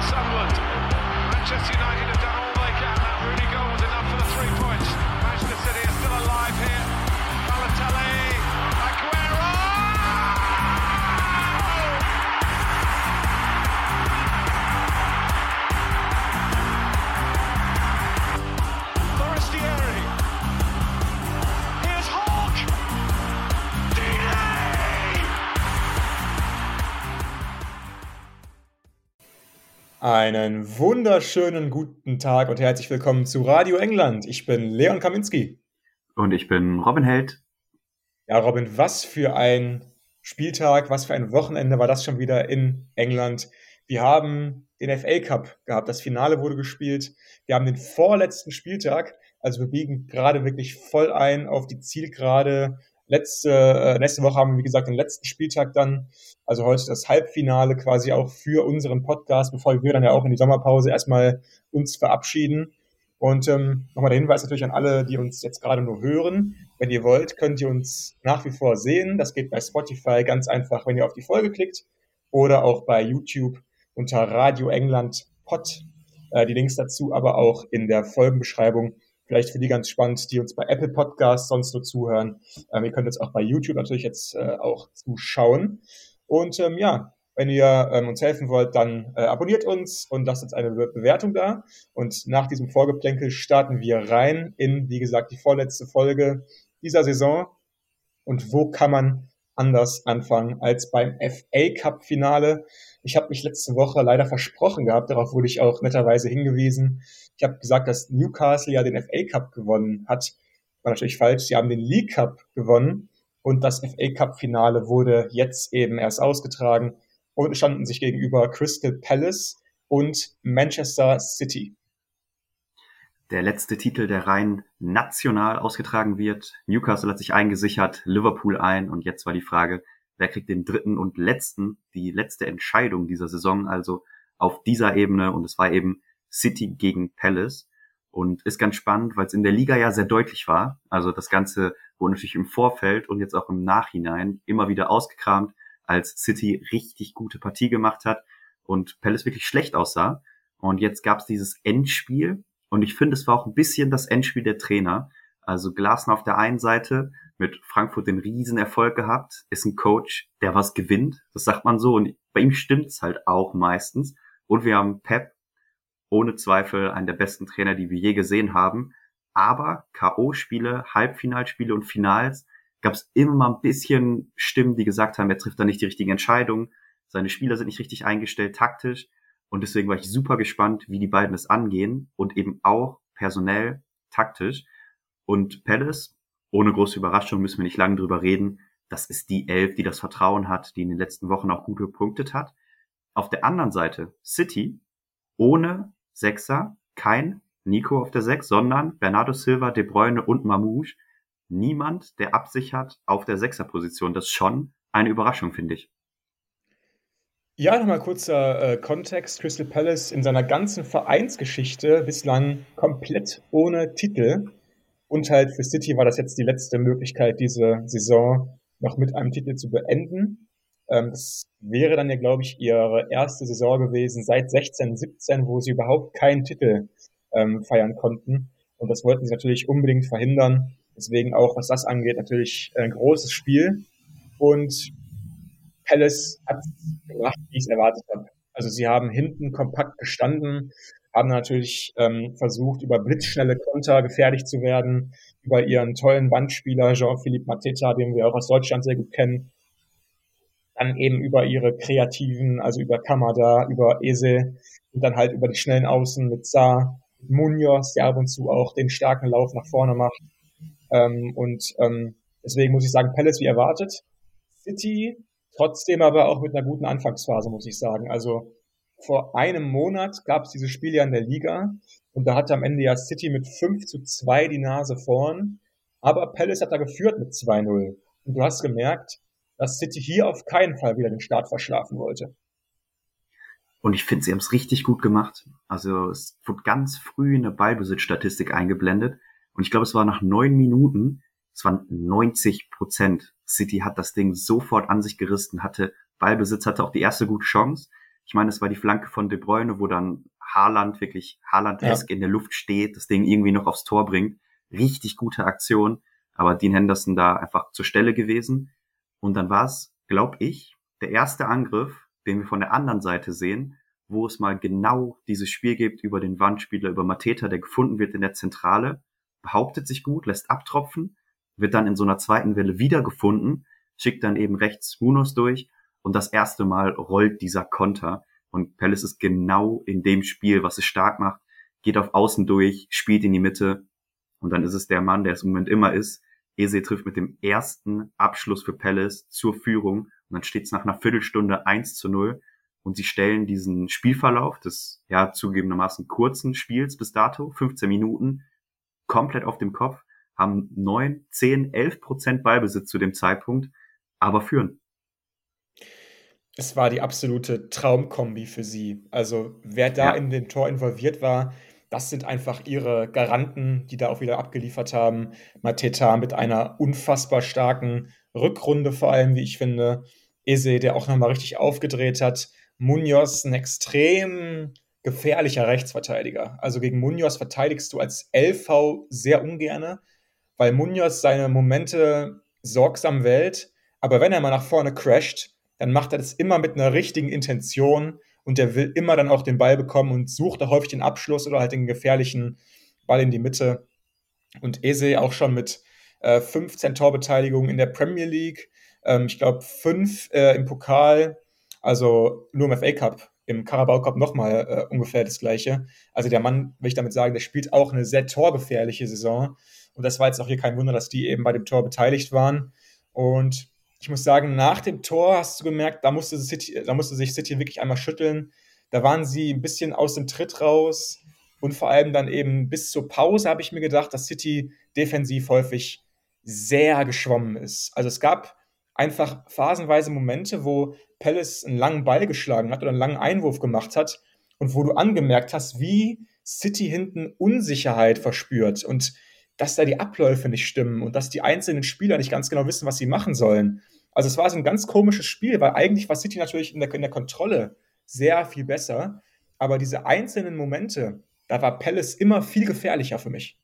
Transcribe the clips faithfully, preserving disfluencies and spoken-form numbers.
Sunderland. Manchester United have done all they can. That Rooney goal was enough for the three points. Manchester City are still alive here. Balotelli, Aguero! Forestieri. Here's Hawk. Delay! Einen wunderschönen guten Tag und herzlich willkommen zu Radio England. Ich bin Leon Kaminski. Und ich bin Robin Held. Ja, Robin, was für ein Spieltag, was für ein Wochenende war das schon wieder in England. Wir haben den F A Cup gehabt, das Finale wurde gespielt. Wir haben den vorletzten Spieltag, also wir biegen gerade wirklich voll ein auf die Zielgerade. Letzte, äh, nächste Woche haben wir, wie gesagt, den letzten Spieltag dann, also heute das Halbfinale quasi auch für unseren Podcast, bevor wir dann ja auch in die Sommerpause erstmal uns verabschieden. Und ähm, nochmal der Hinweis natürlich an alle, die uns jetzt gerade nur hören. Wenn ihr wollt, könnt ihr uns nach wie vor sehen. Das geht bei Spotify ganz einfach, wenn ihr auf die Folge klickt oder auch bei YouTube unter Radio England Pod. Äh, die Links dazu aber auch in der Folgenbeschreibung. Vielleicht für die ganz spannend, die uns bei Apple Podcasts sonst nur zuhören. Ähm, ihr könnt jetzt auch bei YouTube natürlich jetzt äh, auch zuschauen. Und ähm, ja, wenn ihr ähm, uns helfen wollt, dann äh, abonniert uns und lasst uns eine Be- Bewertung da. Und nach diesem Vorgeplänkel starten wir rein in, wie gesagt, die vorletzte Folge dieser Saison. Und wo kann man anders anfangen als beim F A Cup Finale? Ich habe mich letzte Woche leider versprochen gehabt, darauf wurde ich auch netterweise hingewiesen. Ich habe gesagt, dass Newcastle ja den F A Cup gewonnen hat. War natürlich falsch, sie haben den League Cup gewonnen und das F A Cup Finale wurde jetzt eben erst ausgetragen und es standen sich gegenüber Crystal Palace und Manchester City. Der letzte Titel, der rein national ausgetragen wird. Newcastle hat sich eingesichert, Liverpool ein und jetzt war die Frage, wer kriegt den dritten und letzten, die letzte Entscheidung dieser Saison, also auf dieser Ebene, und es war eben City gegen Palace und ist ganz spannend, weil es in der Liga ja sehr deutlich war. Also das Ganze wurde natürlich im Vorfeld und jetzt auch im Nachhinein immer wieder ausgekramt, als City richtig gute Partie gemacht hat und Palace wirklich schlecht aussah. Und jetzt gab es dieses Endspiel und ich finde, es war auch ein bisschen das Endspiel der Trainer. Also Glasner auf der einen Seite mit Frankfurt den riesen Erfolg gehabt, ist ein Coach, der was gewinnt. Das sagt man so und bei ihm stimmt's halt auch meistens. Und wir haben Pep, ohne Zweifel einen der besten Trainer, die wir je gesehen haben. Aber K O-Spiele, Halbfinalspiele und Finals gab es immer mal ein bisschen Stimmen, die gesagt haben, er trifft da nicht die richtigen Entscheidungen. Seine Spieler sind nicht richtig eingestellt, taktisch. Und deswegen war ich super gespannt, wie die beiden es angehen und eben auch personell, taktisch. Und Palace, ohne große Überraschung, müssen wir nicht lange drüber reden. Das ist die Elf, die das Vertrauen hat, die in den letzten Wochen auch gut gepunktet hat. Auf der anderen Seite City, ohne Sechser, kein Nico auf der Sechs, sondern Bernardo Silva, De Bruyne und Mamouche. Niemand, der absichert auf der Sechserposition. Das ist schon eine Überraschung, finde ich. Ja, nochmal kurzer äh, Kontext. Crystal Palace in seiner ganzen Vereinsgeschichte bislang komplett ohne Titel. Und halt für City war das jetzt die letzte Möglichkeit, diese Saison noch mit einem Titel zu beenden. Ähm, das wäre dann ja, glaube ich, ihre erste Saison gewesen seit sechzehn, siebzehn, wo sie überhaupt keinen Titel ähm, feiern konnten. Und das wollten sie natürlich unbedingt verhindern. Deswegen auch, was das angeht, natürlich ein großes Spiel. Und Palace hat es gemacht, wie ich es erwartet habe. Also sie haben hinten kompakt gestanden, haben natürlich ähm, versucht, über blitzschnelle Konter gefährlich zu werden, über ihren tollen Bandspieler Jean-Philippe Mateta, den wir auch aus Deutschland sehr gut kennen, dann eben über ihre kreativen, also über Kamada, über Eze und dann halt über die schnellen Außen mit Sarr, Munoz, der ab und zu auch den starken Lauf nach vorne macht. Ähm, und ähm, deswegen muss ich sagen, Palace wie erwartet. City trotzdem aber auch mit einer guten Anfangsphase, muss ich sagen. Also vor einem Monat gab es dieses Spiel ja in der Liga und da hatte am Ende ja City mit fünf zu zwei die Nase vorn, aber Palace hat da geführt mit zwei null. Und du hast gemerkt, dass City hier auf keinen Fall wieder den Start verschlafen wollte. Und ich finde, sie haben es richtig gut gemacht. Also es wurde ganz früh eine Ballbesitzstatistik eingeblendet und ich glaube, es war nach neun Minuten, es waren neunzig Prozent. City hat das Ding sofort an sich gerissen, hatte Ballbesitz, hatte auch die erste gute Chance. Ich meine, es war die Flanke von De Bruyne, wo dann Haaland wirklich Haaland-esque ja. in der Luft steht, das Ding irgendwie noch aufs Tor bringt. Richtig gute Aktion, aber Dean Henderson da einfach zur Stelle gewesen. Und dann war es, glaube ich, der erste Angriff, den wir von der anderen Seite sehen, wo es mal genau dieses Spiel gibt über den Wandspieler, über Mateta, der gefunden wird in der Zentrale, behauptet sich gut, lässt abtropfen, wird dann in so einer zweiten Welle wiedergefunden, schickt dann eben rechts Munoz durch und das erste Mal rollt dieser Konter. Und Palace ist genau in dem Spiel, was es stark macht, geht auf Außen durch, spielt in die Mitte und dann ist es der Mann, der es im Moment immer ist. Eze trifft mit dem ersten Abschluss für Palace zur Führung und dann steht es nach einer Viertelstunde eins zu null. Und sie stellen diesen Spielverlauf des ja zugegebenermaßen kurzen Spiels bis dato, fünfzehn Minuten, komplett auf dem Kopf, haben neun, zehn, elf Prozent Ballbesitz zu dem Zeitpunkt, aber führen. Es war die absolute Traumkombi für sie. Also wer da ja. in dem Tor involviert war, das sind einfach ihre Garanten, die da auch wieder abgeliefert haben. Mateta mit einer unfassbar starken Rückrunde vor allem, wie ich finde. Eze, der auch nochmal richtig aufgedreht hat. Munoz, ein extrem gefährlicher Rechtsverteidiger. Also gegen Munoz verteidigst du als L V sehr ungerne, weil Munoz seine Momente sorgsam wählt, aber wenn er mal nach vorne crasht, dann macht er das immer mit einer richtigen Intention und der will immer dann auch den Ball bekommen und sucht da häufig den Abschluss oder halt den gefährlichen Ball in die Mitte. Und Eze auch schon mit äh, fünfzehn Torbeteiligungen in der Premier League, ähm, ich glaube fünf äh, im Pokal, also nur im F A Cup, im Carabao Cup nochmal äh, ungefähr das Gleiche. Also der Mann, will ich damit sagen, der spielt auch eine sehr torgefährliche Saison. Und das war jetzt auch hier kein Wunder, dass die eben bei dem Tor beteiligt waren. Und ich muss sagen, nach dem Tor hast du gemerkt, da musste, City, da musste sich City wirklich einmal schütteln. Da waren sie ein bisschen aus dem Tritt raus. Und vor allem dann eben bis zur Pause habe ich mir gedacht, dass City defensiv häufig sehr geschwommen ist. Also es gab einfach phasenweise Momente, wo Palace einen langen Ball geschlagen hat oder einen langen Einwurf gemacht hat und wo du angemerkt hast, wie City hinten Unsicherheit verspürt und dass da die Abläufe nicht stimmen und dass die einzelnen Spieler nicht ganz genau wissen, was sie machen sollen. Also es war so ein ganz komisches Spiel, weil eigentlich war City natürlich in der, in der Kontrolle sehr viel besser, aber diese einzelnen Momente, da war Palace immer viel gefährlicher für mich.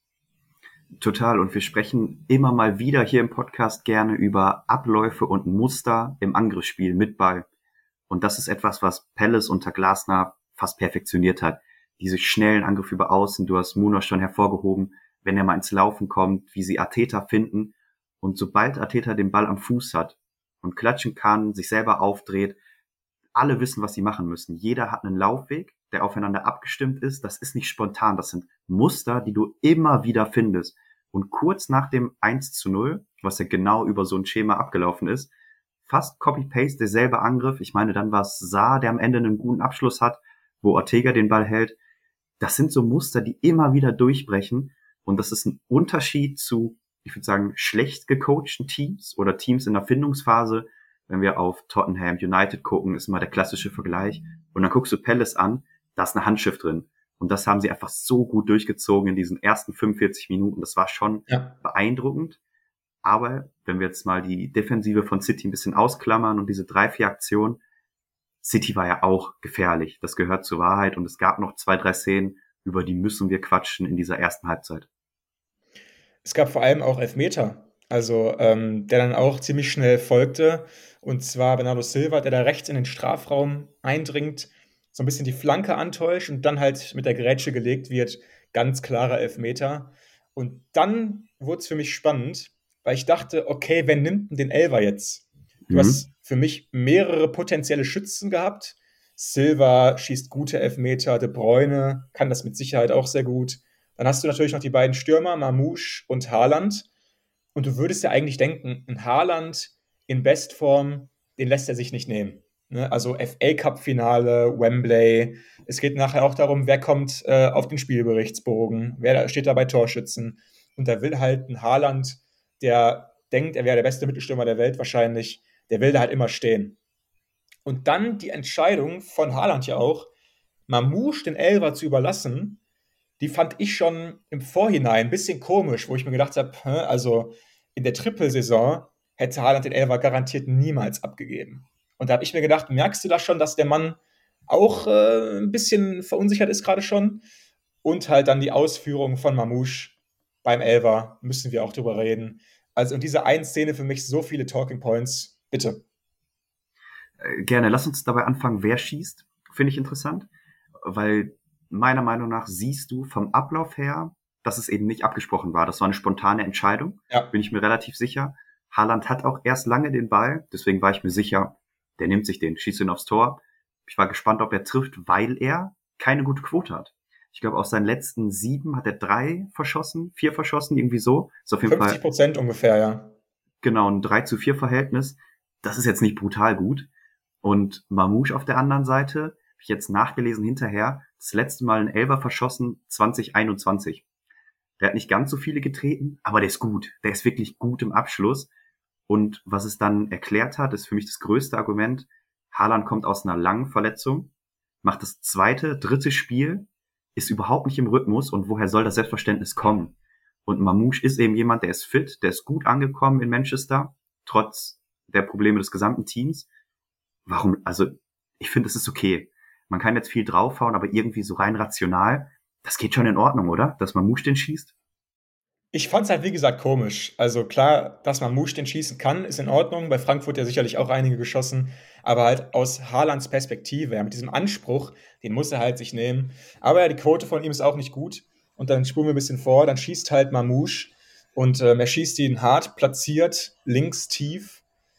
Total. Und wir sprechen immer mal wieder hier im Podcast gerne über Abläufe und Muster im Angriffsspiel mit Ball. Und das ist etwas, was Palace unter Glasner fast perfektioniert hat. Diese schnellen Angriffe über Außen, du hast Munoz schon hervorgehoben, wenn er mal ins Laufen kommt, wie sie Arteta finden. Und sobald Arteta den Ball am Fuß hat und klatschen kann, sich selber aufdreht, alle wissen, was sie machen müssen. Jeder hat einen Laufweg, der aufeinander abgestimmt ist. Das ist nicht spontan, das sind Muster, die du immer wieder findest. Und kurz nach dem eins zu null, was ja genau über so ein Schema abgelaufen ist, fast Copy-Paste, derselbe Angriff. Ich meine, dann war es Sarr, der am Ende einen guten Abschluss hat, wo Ortega den Ball hält. Das sind so Muster, die immer wieder durchbrechen. Und das ist ein Unterschied zu, ich würde sagen, schlecht gecoachten Teams oder Teams in der Findungsphase. Wenn wir auf Tottenham United gucken, ist immer der klassische Vergleich. Und dann guckst du Palace an, da ist eine Handschrift drin. Und das haben sie einfach so gut durchgezogen in diesen ersten fünfundvierzig Minuten. Das war schon ja. beeindruckend. Aber wenn wir jetzt mal die Defensive von City ein bisschen ausklammern und diese drei, vier Aktionen, City war ja auch gefährlich. Das gehört zur Wahrheit. Und es gab noch zwei, drei Szenen, über die müssen wir quatschen in dieser ersten Halbzeit. Es gab vor allem auch Elfmeter, also ähm, der dann auch ziemlich schnell folgte. Und zwar Bernardo Silva, der da rechts in den Strafraum eindringt, so ein bisschen die Flanke antäuscht und dann halt mit der Grätsche gelegt wird. Ganz klarer Elfmeter. Und dann wurde es für mich spannend, weil ich dachte, okay, wer nimmt denn den Elfer jetzt? Du mhm. hast für mich mehrere potenzielle Schützen gehabt. Silva schießt gute Elfmeter, De Bruyne kann das mit Sicherheit auch sehr gut. Dann hast du natürlich noch die beiden Stürmer, Mamouche und Haaland. Und du würdest ja eigentlich denken, ein Haaland in Bestform, den lässt er sich nicht nehmen. Ne? Also F A Cup Finale, Wembley. Es geht nachher auch darum, wer kommt äh, auf den Spielberichtsbogen, wer steht da bei Torschützen. Und da will halt ein Haaland, der denkt, er wäre der beste Mittelstürmer der Welt wahrscheinlich, der will da halt immer stehen. Und dann die Entscheidung von Haaland ja auch, Mamouche den Elfer zu überlassen, die fand ich schon im Vorhinein ein bisschen komisch, wo ich mir gedacht habe, also in der Trippelsaison hätte Haaland den Elfer garantiert niemals abgegeben. Und da habe ich mir gedacht, merkst du das schon, dass der Mann auch äh, ein bisschen verunsichert ist gerade schon. Und halt dann die Ausführung von Mamouche beim Elfer, müssen wir auch drüber reden. Also in dieser einen Szene für mich so viele Talking Points. Bitte. Äh, Gerne. Lass uns dabei anfangen, wer schießt. Finde ich interessant, weil meiner Meinung nach siehst du vom Ablauf her, dass es eben nicht abgesprochen war. Das war eine spontane Entscheidung, Ja. bin ich mir relativ sicher. Haaland hat auch erst lange den Ball, deswegen war ich mir sicher, der nimmt sich den, schießt ihn aufs Tor. Ich war gespannt, ob er trifft, weil er keine gute Quote hat. Ich glaube, aus seinen letzten sieben hat er drei verschossen, vier verschossen, irgendwie so. Ist auf jeden fünfzig Fall Prozent ungefähr, ja. genau ein drei zu vier Verhältnis. Das ist jetzt nicht brutal gut. Und Mamouche auf der anderen Seite, habe ich jetzt nachgelesen hinterher, das letzte Mal ein Elfer verschossen zwanzig einundzwanzig. Der hat nicht ganz so viele getreten, aber der ist gut. Der ist wirklich gut im Abschluss. Und was es dann erklärt hat, ist für mich das größte Argument. Haaland kommt aus einer langen Verletzung, macht das zweite, dritte Spiel, ist überhaupt nicht im Rhythmus und woher soll das Selbstverständnis kommen? Und Mamouche ist eben jemand, der ist fit, der ist gut angekommen in Manchester, trotz der Probleme des gesamten Teams. Warum? Also ich finde, es ist okay. Man kann jetzt viel draufhauen, aber irgendwie so rein rational, das geht schon in Ordnung, oder? Dass Mamouche den schießt? Ich fand es halt, wie gesagt, komisch. Also klar, dass man Mamouche den schießen kann, ist in Ordnung. Bei Frankfurt ja sicherlich auch einige geschossen. Aber halt aus Haalands Perspektive, ja, mit diesem Anspruch, den muss er halt sich nehmen. Aber ja, die Quote von ihm ist auch nicht gut. Und dann spulen wir ein bisschen vor, dann schießt halt Mamouche. Und ähm, er schießt ihn hart platziert, links tief.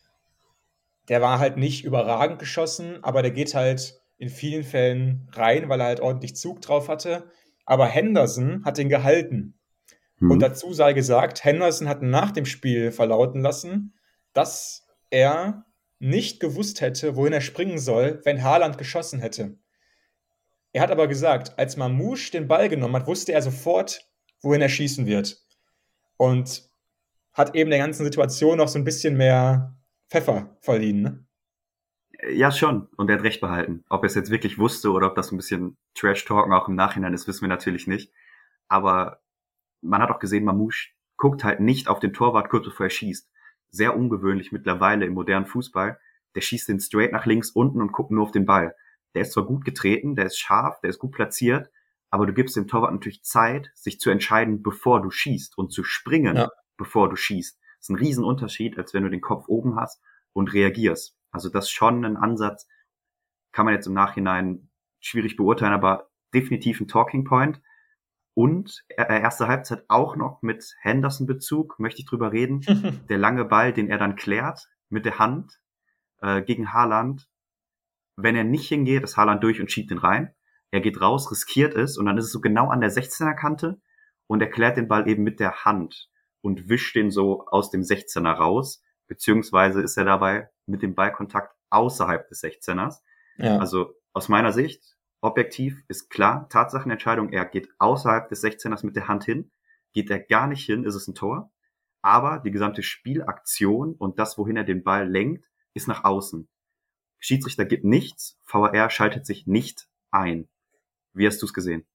Der war halt nicht überragend geschossen, aber der geht halt in vielen Fällen rein, weil er halt ordentlich Zug drauf hatte. Aber Henderson hat ihn gehalten. Und Hm. dazu sei gesagt, Henderson hat nach dem Spiel verlauten lassen, dass er nicht gewusst hätte, wohin er springen soll, wenn Haaland geschossen hätte. Er hat aber gesagt, als Mamouche den Ball genommen hat, wusste er sofort, wohin er schießen wird. Und hat eben der ganzen Situation noch so ein bisschen mehr Pfeffer verliehen. Ne? Ja, schon. Und er hat recht behalten. Ob er es jetzt wirklich wusste oder ob das ein bisschen Trash-Talken auch im Nachhinein ist, wissen wir natürlich nicht. Aber man hat auch gesehen, Mamouche guckt halt nicht auf den Torwart kurz bevor er schießt. Sehr ungewöhnlich mittlerweile im modernen Fußball. Der schießt den straight nach links unten und guckt nur auf den Ball. Der ist zwar gut getreten, der ist scharf, der ist gut platziert, aber du gibst dem Torwart natürlich Zeit, sich zu entscheiden, bevor du schießt und zu springen, Ja. bevor du schießt. Das ist ein Riesenunterschied, als wenn du den Kopf oben hast und reagierst. Also das ist schon ein Ansatz, kann man jetzt im Nachhinein schwierig beurteilen, aber definitiv ein Talking Point. Und äh, erste Halbzeit auch noch mit Henderson-Bezug, möchte ich drüber reden. Der lange Ball, den er dann klärt mit der Hand äh, gegen Haaland. Wenn er nicht hingeht, ist Haaland durch und schiebt den rein. Er geht raus, riskiert es und dann ist es so genau an der sechzehner Kante und er klärt den Ball eben mit der Hand und wischt den so aus dem sechzehner raus, beziehungsweise ist er dabei mit dem Ballkontakt außerhalb des sechzehners. Ja. Also aus meiner Sicht, objektiv ist klar, Tatsachenentscheidung, er geht außerhalb des sechzehners mit der Hand hin, geht er gar nicht hin, ist es ein Tor, aber die gesamte Spielaktion und das, wohin er den Ball lenkt, ist nach außen. Schiedsrichter gibt nichts, V A R schaltet sich nicht ein. Wie hast du es gesehen?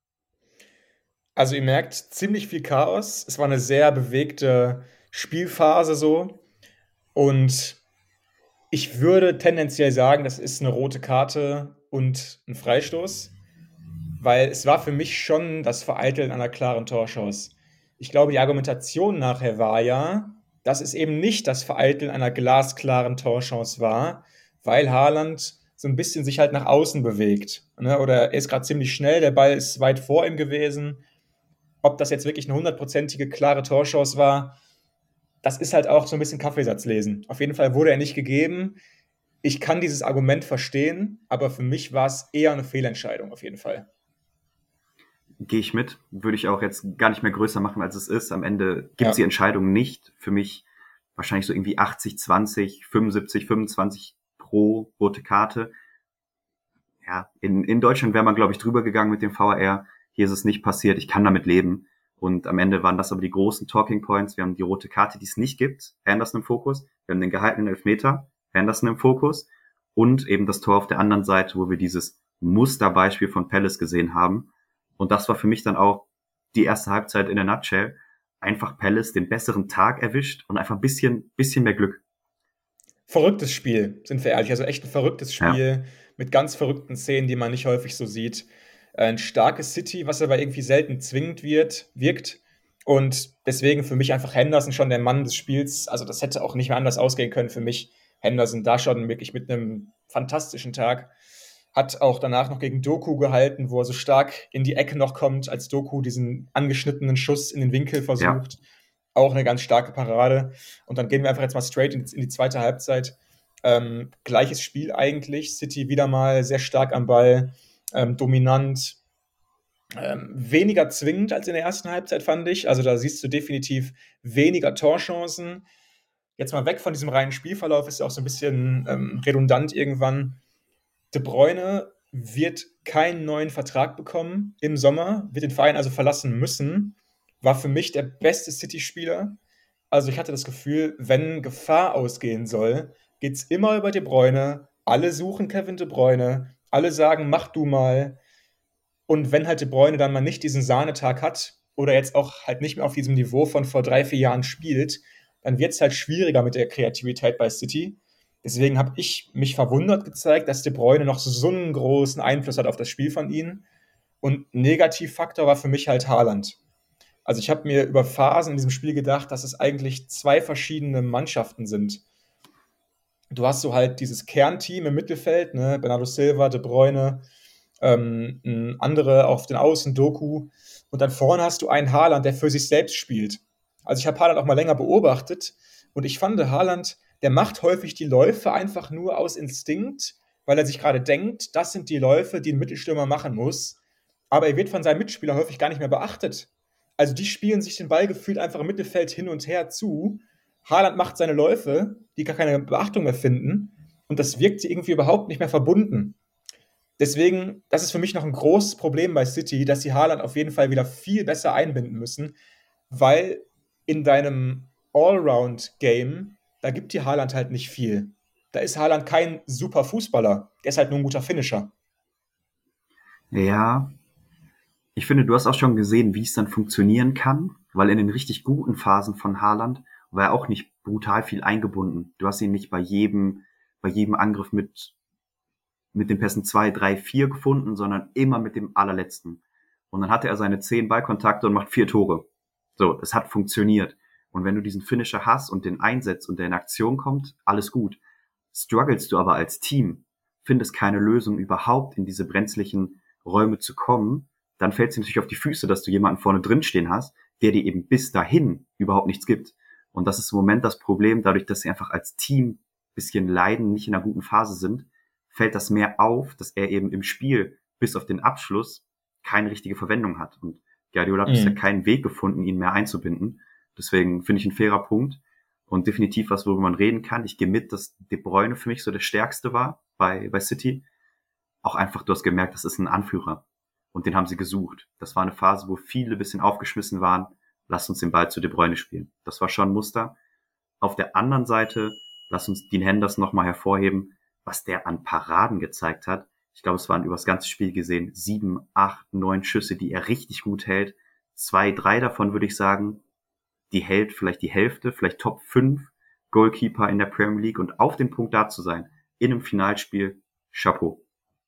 Also ihr merkt, ziemlich viel Chaos. Es war eine sehr bewegte Spielphase so. Und ich würde tendenziell sagen, das ist eine rote Karte und ein Freistoß, weil es war für mich schon das Vereiteln einer klaren Torchance. Ich glaube, die Argumentation nachher war ja, dass es eben nicht das Vereiteln einer glasklaren Torchance war, weil Haaland so ein bisschen sich halt nach außen bewegt. Ne? Oder er ist gerade ziemlich schnell, der Ball ist weit vor ihm gewesen. Ob das jetzt wirklich eine hundertprozentige klare Torchance war, das ist halt auch so ein bisschen Kaffeesatz lesen. Auf jeden Fall wurde er nicht gegeben. Ich kann dieses Argument verstehen, aber für mich war es eher eine Fehlentscheidung auf jeden Fall. Gehe ich mit, würde ich auch jetzt gar nicht mehr größer machen, als es ist. Am Ende gibt es Ja. die Entscheidung nicht. Für mich wahrscheinlich so irgendwie achtzig zwanzig, fünfundsiebzig fünfundzwanzig pro rote Karte. Ja, in, in Deutschland wäre man, glaube ich, drüber gegangen mit dem V A R. Hier ist es nicht passiert, ich kann damit leben. Und am Ende waren das aber die großen Talking Points. Wir haben die rote Karte, die es nicht gibt, Henderson im Fokus. Wir haben den gehaltenen Elfmeter, Henderson im Fokus. Und eben das Tor auf der anderen Seite, wo wir dieses Musterbeispiel von Palace gesehen haben. Und das war für mich dann auch die erste Halbzeit in der Nutshell. Einfach Palace den besseren Tag erwischt und einfach ein bisschen, bisschen mehr Glück. verrücktes Spiel, sind wir ehrlich. Also echt ein verrücktes Ja, Spiel mit ganz verrückten Szenen, die man nicht häufig so sieht. Ein starkes City, was aber irgendwie selten zwingend wird, wirkt. Und deswegen für mich einfach Henderson schon der Mann des Spiels. Also das hätte auch nicht mehr anders ausgehen können für mich. Henderson da schon wirklich mit einem fantastischen Tag. Hat auch danach noch gegen Doku gehalten, wo er so stark in die Ecke noch kommt, als Doku diesen angeschnittenen Schuss in den Winkel ja. versucht. Auch eine ganz starke Parade. Und dann gehen wir einfach jetzt mal straight in, in die zweite Halbzeit. Ähm, gleiches Spiel eigentlich. City wieder mal sehr stark am Ball, ähm, dominant. Ähm, weniger zwingend als in der ersten Halbzeit, fand ich. Also da siehst du definitiv weniger Torchancen. Jetzt mal weg von diesem reinen Spielverlauf, ist ja auch so ein bisschen ähm, redundant irgendwann. De Bruyne wird keinen neuen Vertrag bekommen im Sommer, wird den Verein also verlassen müssen. War für mich der beste City-Spieler. Also ich hatte das Gefühl, wenn Gefahr ausgehen soll, geht es immer über De Bruyne. Alle suchen Kevin De Bruyne. Alle sagen, mach du mal. Und wenn halt De Bruyne dann mal nicht diesen Sahnetag hat oder jetzt auch halt nicht mehr auf diesem Niveau von vor drei, vier Jahren spielt, dann wird es halt schwieriger mit der Kreativität bei City. Deswegen habe ich mich verwundert gezeigt, dass De Bruyne noch so einen großen Einfluss hat auf das Spiel von ihnen. Und Negativfaktor war für mich halt Haaland. Also ich habe mir über Phasen in diesem Spiel gedacht, dass es eigentlich zwei verschiedene Mannschaften sind. Du hast so halt dieses Kernteam im Mittelfeld, ne? Bernardo Silva, De Bruyne, ähm, ein andere auf den Außen, Doku. Und dann vorne hast du einen Haaland, der für sich selbst spielt. Also ich habe Haaland auch mal länger beobachtet und ich fand, Haaland, der macht häufig die Läufe einfach nur aus Instinkt, weil er sich gerade denkt, das sind die Läufe, die ein Mittelstürmer machen muss. Aber er wird von seinen Mitspielern häufig gar nicht mehr beachtet. Also die spielen sich den Ball gefühlt einfach im Mittelfeld hin und her zu. Haaland macht seine Läufe, die gar keine Beachtung mehr finden. Und das wirkt irgendwie überhaupt nicht mehr verbunden. Deswegen, das ist für mich noch ein großes Problem bei City, dass sie Haaland auf jeden Fall wieder viel besser einbinden müssen, weil in deinem Allround-Game, da gibt dir Haaland halt nicht viel. Da ist Haaland kein super Fußballer, der ist halt nur ein guter Finisher. Ja, ich finde, du hast auch schon gesehen, wie es dann funktionieren kann, weil in den richtig guten Phasen von Haaland war er auch nicht brutal viel eingebunden. Du hast ihn nicht bei jedem, bei jedem Angriff mit, mit den Pässen zwei, drei, vier gefunden, sondern immer mit dem allerletzten. Und dann hatte er seine zehn Ballkontakte und macht vier Tore. So, es hat funktioniert. Und wenn du diesen Finisher hast und den einsetzt und der in Aktion kommt, alles gut. Strugglest du aber als Team, findest keine Lösung überhaupt in diese brenzlichen Räume zu kommen, dann fällt es dir natürlich auf die Füße, dass du jemanden vorne drin stehen hast, der dir eben bis dahin überhaupt nichts gibt. Und das ist im Moment das Problem, dadurch, dass sie einfach als Team ein bisschen leiden, nicht in einer guten Phase sind, fällt das mehr auf, dass er eben im Spiel bis auf den Abschluss keine richtige Verwendung hat. Und Guardiola hat bisher Mhm. keinen Weg gefunden, ihn mehr einzubinden. Deswegen finde ich ein fairer Punkt und definitiv was, worüber man reden kann. Ich gehe mit, dass De Bruyne für mich so der Stärkste war bei, bei City. Auch einfach, du hast gemerkt, das ist ein Anführer. Und den haben sie gesucht. Das war eine Phase, wo viele ein bisschen aufgeschmissen waren. Lass uns den Ball zu De Bruyne spielen. Das war schon ein Muster. Auf der anderen Seite, lass uns Dean Henderson nochmal hervorheben, was der an Paraden gezeigt hat. Ich glaube, es waren über das ganze Spiel gesehen sieben, acht, neun Schüsse, die er richtig gut hält. Zwei, drei davon würde ich sagen, die hält vielleicht die Hälfte, vielleicht Top fünf Goalkeeper in der Premier League und auf dem Punkt da zu sein, in einem Finalspiel, Chapeau.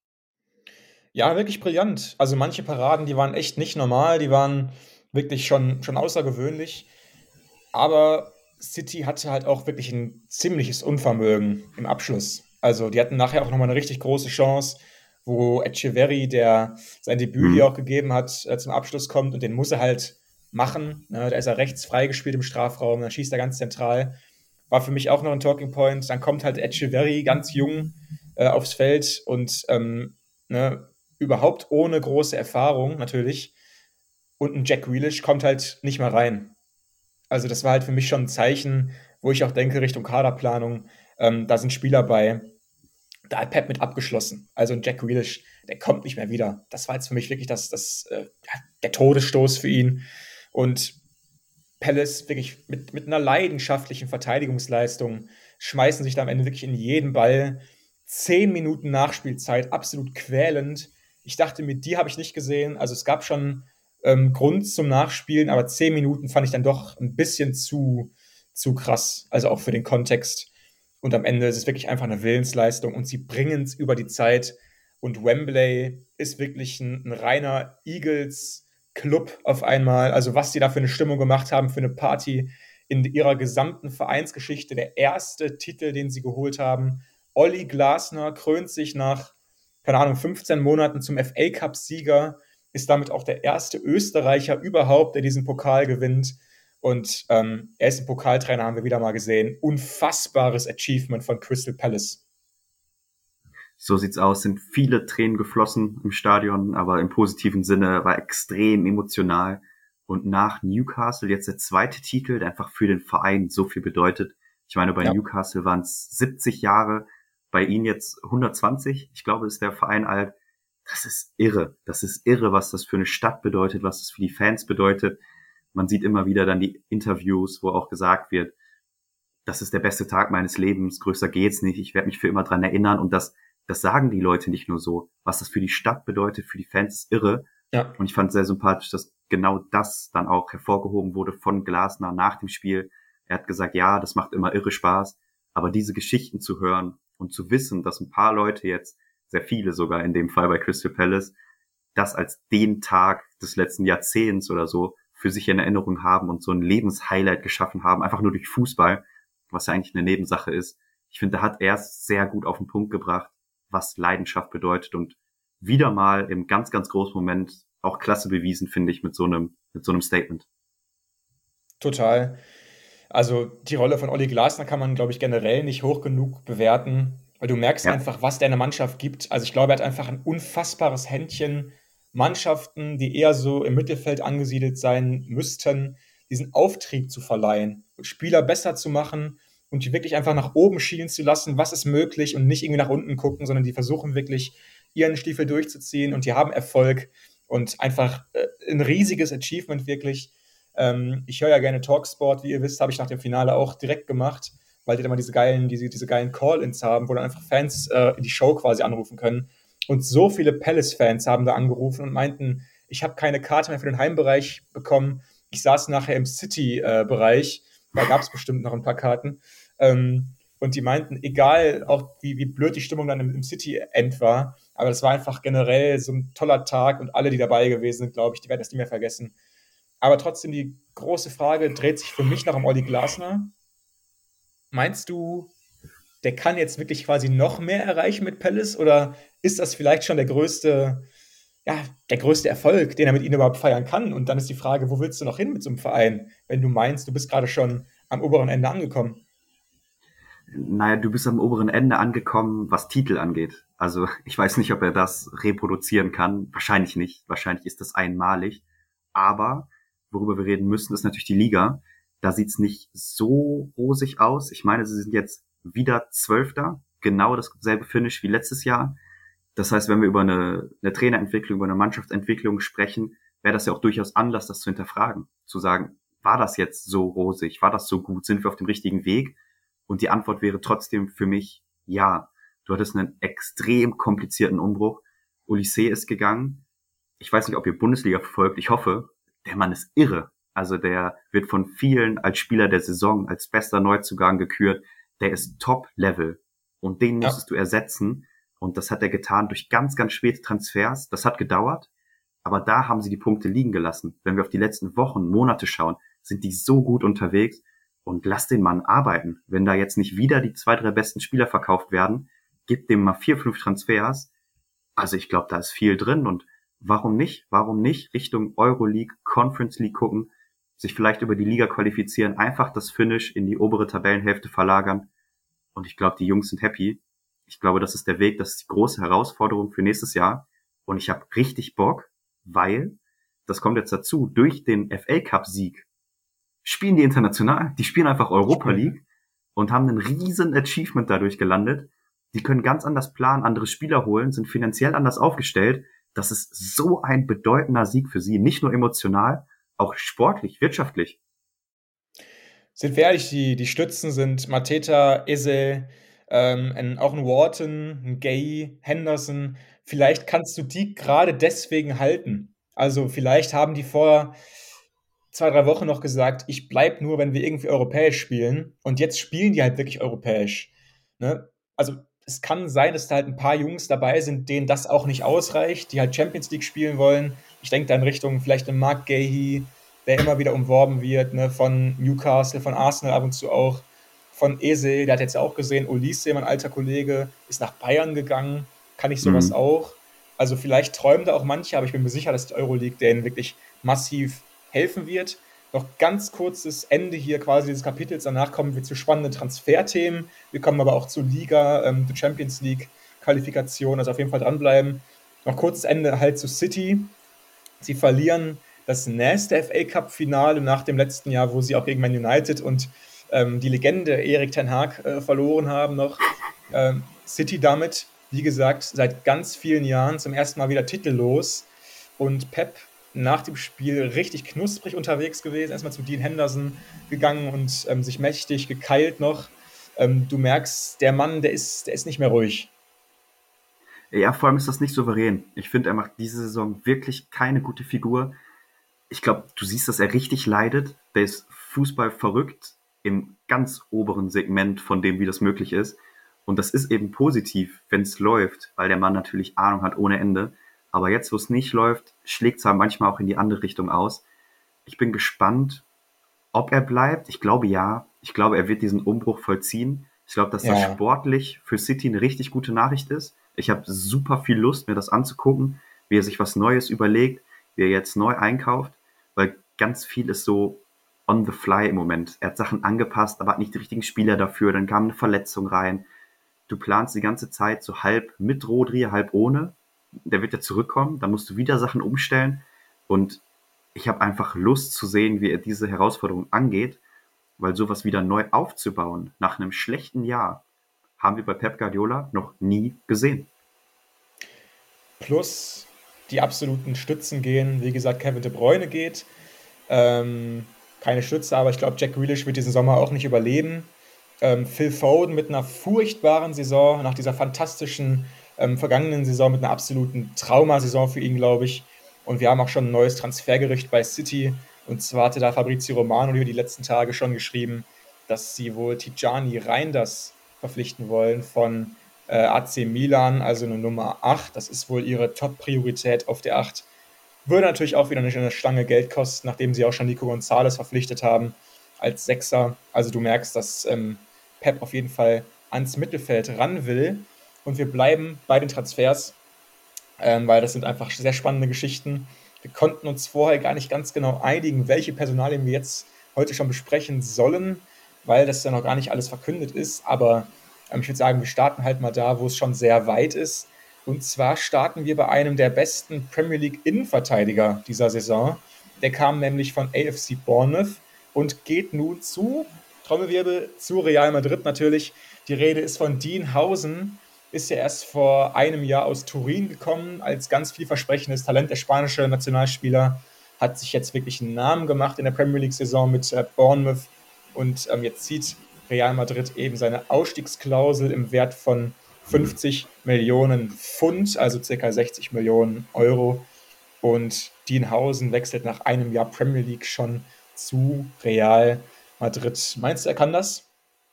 Ja, wirklich brillant. Also manche Paraden, die waren echt nicht normal, die waren wirklich schon, schon außergewöhnlich. Aber City hatte halt auch wirklich ein ziemliches Unvermögen im Abschluss. Also die hatten nachher auch nochmal eine richtig große Chance, wo Etcheverry, der sein Debüt hier Mhm. auch gegeben hat, äh, zum Abschluss kommt und den muss er halt machen. Ne? Da ist er rechts freigespielt im Strafraum, dann schießt er ganz zentral. War für mich auch noch ein Talking Point. Dann kommt halt Etcheverry ganz jung äh, aufs Feld und ähm, ne, überhaupt ohne große Erfahrung natürlich. Und ein Jack Grealish kommt halt nicht mehr rein. Also das war halt für mich schon ein Zeichen, wo ich auch denke, Richtung Kaderplanung, ähm, da sind Spieler bei, da hat Pep mit abgeschlossen. Also ein Jack Grealish, der kommt nicht mehr wieder. Das war jetzt für mich wirklich das, das, äh, ja, der Todesstoß für ihn. Und Palace wirklich mit, mit einer leidenschaftlichen Verteidigungsleistung schmeißen sich da am Ende wirklich in jeden Ball. Zehn Minuten Nachspielzeit, absolut quälend. Ich dachte mir, die habe ich nicht gesehen. Also es gab schon ähm, Grund zum Nachspielen, aber zehn Minuten fand ich dann doch ein bisschen zu, zu krass. Also auch für den Kontext. Und am Ende ist es wirklich einfach eine Willensleistung und sie bringen es über die Zeit. Und Wembley ist wirklich ein, ein reiner Eagles-Club auf einmal. Also was die da für eine Stimmung gemacht haben, für eine Party in ihrer gesamten Vereinsgeschichte. Der erste Titel, den sie geholt haben. Olli Glasner krönt sich nach, keine Ahnung, fünfzehn Monaten zum F A-Cup-Sieger, ist damit auch der erste Österreicher überhaupt, der diesen Pokal gewinnt. Und ähm, er ist ein Pokaltrainer, haben wir wieder mal gesehen. Unfassbares Achievement von Crystal Palace. So sieht's aus, sind viele Tränen geflossen im Stadion, aber im positiven Sinne, war extrem emotional. Und nach Newcastle jetzt der zweite Titel, der einfach für den Verein so viel bedeutet. Ich meine, bei ja. Newcastle waren es siebzig Jahre, bei ihnen jetzt hundertzwanzig. Ich glaube, ist der Verein alt. Das ist irre. Das ist irre, was das für eine Stadt bedeutet, was das für die Fans bedeutet. Man sieht immer wieder dann die Interviews, wo auch gesagt wird, das ist der beste Tag meines Lebens, größer geht's nicht, ich werde mich für immer dran erinnern. Und das, das sagen die Leute nicht nur so. Was das für die Stadt bedeutet, für die Fans, ist irre. Ja. Und ich fand es sehr sympathisch, dass genau das dann auch hervorgehoben wurde von Glasner nach dem Spiel. Er hat gesagt, ja, das macht immer irre Spaß, aber diese Geschichten zu hören und zu wissen, dass ein paar Leute jetzt, sehr viele sogar in dem Fall bei Crystal Palace, das als den Tag des letzten Jahrzehnts oder so für sich in Erinnerung haben und so ein Lebenshighlight geschaffen haben, einfach nur durch Fußball, was ja eigentlich eine Nebensache ist. Ich finde, da hat er es sehr gut auf den Punkt gebracht, was Leidenschaft bedeutet und wieder mal im ganz, ganz großen Moment auch klasse bewiesen, finde ich, mit so einem, mit so einem Statement. Total. Also die Rolle von Olli Glasner kann man, glaube ich, generell nicht hoch genug bewerten, weil du merkst ja. einfach, was der in der Mannschaft gibt. Also ich glaube, er hat einfach ein unfassbares Händchen, Mannschaften, die eher so im Mittelfeld angesiedelt sein müssten, diesen Auftrieb zu verleihen und Spieler besser zu machen und die wirklich einfach nach oben schielen zu lassen, was ist möglich und nicht irgendwie nach unten gucken, sondern die versuchen wirklich ihren Stiefel durchzuziehen und die haben Erfolg und einfach äh, ein riesiges Achievement wirklich. Ähm, ich höre ja gerne Talksport, wie ihr wisst, habe ich nach dem Finale auch direkt gemacht, weil die dann mal diese geilen, diese, diese geilen Call-Ins haben, wo dann einfach Fans äh, die Show quasi anrufen können. Und so viele Palace-Fans haben da angerufen und meinten, ich habe keine Karte mehr für den Heimbereich bekommen. Ich saß nachher im City-Bereich, da gab es bestimmt noch ein paar Karten. Ähm, und die meinten, egal auch wie, wie blöd die Stimmung dann im, im City-End war, aber das war einfach generell so ein toller Tag und alle, die dabei gewesen sind, glaube ich, die werden das nicht mehr vergessen. Aber trotzdem, die große Frage dreht sich für mich noch um Olli Glasner. Meinst du, der kann jetzt wirklich quasi noch mehr erreichen mit Palace oder ist das vielleicht schon der größte, ja, der größte Erfolg, den er mit ihnen überhaupt feiern kann? Und dann ist die Frage, wo willst du noch hin mit so einem Verein, wenn du meinst, du bist gerade schon am oberen Ende angekommen? Naja, du bist am oberen Ende angekommen, was Titel angeht. Also ich weiß nicht, ob er das reproduzieren kann. Wahrscheinlich nicht. Wahrscheinlich ist das einmalig. Aber worüber wir reden müssen, ist natürlich die Liga. Da sieht's nicht so rosig aus. Ich meine, sie sind jetzt wieder Zwölfter. Genau dasselbe Finish wie letztes Jahr. Das heißt, wenn wir über eine, eine Trainerentwicklung, über eine Mannschaftsentwicklung sprechen, wäre das ja auch durchaus Anlass, das zu hinterfragen. Zu sagen, war das jetzt so rosig? War das so gut? Sind wir auf dem richtigen Weg? Und die Antwort wäre trotzdem für mich ja. Du hattest einen extrem komplizierten Umbruch. Olise ist gegangen. Ich weiß nicht, ob ihr Bundesliga verfolgt. Ich hoffe, der Mann ist irre. Also der wird von vielen als Spieler der Saison, als bester Neuzugang gekürt. Der ist Top-Level. Und den musstest ja. du ersetzen. Und das hat er getan durch ganz, ganz späte Transfers. Das hat gedauert. Aber da haben sie die Punkte liegen gelassen. Wenn wir auf die letzten Wochen, Monate schauen, sind die so gut unterwegs. Und lass den Mann arbeiten. Wenn da jetzt nicht wieder die zwei, drei besten Spieler verkauft werden, gib dem mal vier, fünf Transfers. Also ich glaube, da ist viel drin. Und warum nicht? Warum nicht Richtung Euroleague, Conference League gucken, sich vielleicht über die Liga qualifizieren, einfach das Finish in die obere Tabellenhälfte verlagern. Und ich glaube, die Jungs sind happy. Ich glaube, das ist der Weg, das ist die große Herausforderung für nächstes Jahr. Und ich habe richtig Bock, weil, das kommt jetzt dazu, durch den F A Cup Sieg spielen die international, die spielen einfach Europa League und haben einen riesen Achievement dadurch gelandet. Die können ganz anders planen, andere Spieler holen, sind finanziell anders aufgestellt. Das ist so ein bedeutender Sieg für sie, nicht nur emotional, auch sportlich, wirtschaftlich. Sind wir ehrlich, die, die Stützen sind Mateta, Eze, ähm, ein, auch ein Wharton, ein Gay, Henderson. Vielleicht kannst du die gerade deswegen halten. Also vielleicht haben die vor zwei, drei Wochen noch gesagt, ich bleib nur, wenn wir irgendwie europäisch spielen. Und jetzt spielen die halt wirklich europäisch. Ne? Also es kann sein, dass da halt ein paar Jungs dabei sind, denen das auch nicht ausreicht, die halt Champions League spielen wollen. Ich denke da in Richtung vielleicht einen Mark Gahey, der immer wieder umworben wird, ne? Von Newcastle, von Arsenal ab und zu auch, von Eze, der hat jetzt ja auch gesehen, Olise, mein alter Kollege, ist nach Bayern gegangen, kann ich sowas Mhm. auch. Also vielleicht träumen da auch manche, aber ich bin mir sicher, dass die Euroleague denen wirklich massiv helfen wird. Noch ganz kurzes Ende hier quasi dieses Kapitels. Danach kommen wir zu spannenden Transferthemen. Wir kommen aber auch zur Liga, ähm, zur Champions League Qualifikation. Also auf jeden Fall dranbleiben. Noch kurzes Ende halt zu City. Sie verlieren das nächste F A Cup Finale nach dem letzten Jahr, wo sie auch gegen Man United und ähm, die Legende Erik ten Hag äh, verloren haben noch. Ähm, City damit, wie gesagt, seit ganz vielen Jahren zum ersten Mal wieder titellos. Und Pep nach dem Spiel richtig knusprig unterwegs gewesen, erstmal zu Dean Henderson gegangen und ähm, sich mächtig gekeilt noch. Ähm, du merkst, der Mann, der ist, der ist nicht mehr ruhig. Ja, vor allem ist das nicht souverän. Ich finde, er macht diese Saison wirklich keine gute Figur. Ich glaube, du siehst, dass er richtig leidet. Der ist Fußball verrückt im ganz oberen Segment von dem, wie das möglich ist. Und das ist eben positiv, wenn es läuft, weil der Mann natürlich Ahnung hat ohne Ende. Aber jetzt, wo es nicht läuft, schlägt es manchmal auch in die andere Richtung aus. Ich bin gespannt, ob er bleibt. Ich glaube ja. Ich glaube, er wird diesen Umbruch vollziehen. Ich glaube, dass das Ja, sportlich für City eine richtig gute Nachricht ist. Ich habe super viel Lust, mir das anzugucken, wie er sich was Neues überlegt, wie er jetzt neu einkauft, weil ganz viel ist so on the fly im Moment. Er hat Sachen angepasst, aber hat nicht die richtigen Spieler dafür. Dann kam eine Verletzung rein. Du planst die ganze Zeit so halb mit Rodri, halb ohne. Der wird ja zurückkommen, dann musst du wieder Sachen umstellen. Und ich habe einfach Lust zu sehen, wie er diese Herausforderung angeht, weil sowas wieder neu aufzubauen nach einem schlechten Jahr haben wir bei Pep Guardiola noch nie gesehen. plus die absoluten Stützen gehen. Wie gesagt, Kevin De Bruyne geht. Ähm, keine Stütze, aber ich glaube, Jack Grealish wird diesen Sommer auch nicht überleben. Ähm, Phil Foden mit einer furchtbaren Saison, nach dieser fantastischen ähm, vergangenen Saison mit einer absoluten Traumasaison für ihn, glaube ich. Und wir haben auch schon ein neues Transfergerücht bei City. Und zwar hatte da Fabrizio Romano über die letzten Tage schon geschrieben, dass sie wohl Tijani Reinders verpflichten wollen von äh, A C Milan, also eine Nummer acht. Das ist wohl ihre Top-Priorität auf der acht. Würde natürlich auch wieder eine Stange Geld kosten, nachdem sie auch schon Nico Gonzalez verpflichtet haben als Sechser. Also du merkst, dass ähm, Pep auf jeden Fall ans Mittelfeld ran will. Und wir bleiben bei den Transfers, ähm, weil das sind einfach sehr spannende Geschichten. Wir konnten uns vorher gar nicht ganz genau einigen, welche Personalien wir jetzt heute schon besprechen sollen, weil das ja noch gar nicht alles verkündet ist. Aber ähm, ich würde sagen, wir starten halt mal da, wo es schon sehr weit ist. Und zwar starten wir bei einem der besten Premier League Innenverteidiger dieser Saison. Der kam nämlich von A F C Bournemouth und geht nun zu, Trommelwirbel, zu Real Madrid natürlich. Die Rede ist von Dean Housen, ist ja erst vor einem Jahr aus Turin gekommen, als ganz vielversprechendes Talent. Der spanische Nationalspieler hat sich jetzt wirklich einen Namen gemacht in der Premier League-Saison mit äh, Bournemouth und ähm, jetzt zieht Real Madrid eben seine Ausstiegsklausel im Wert von fünfzig Millionen Pfund, also ca. sechzig Millionen Euro. Und Dean Housen wechselt nach einem Jahr Premier League schon zu Real Madrid. Meinst du, er kann das?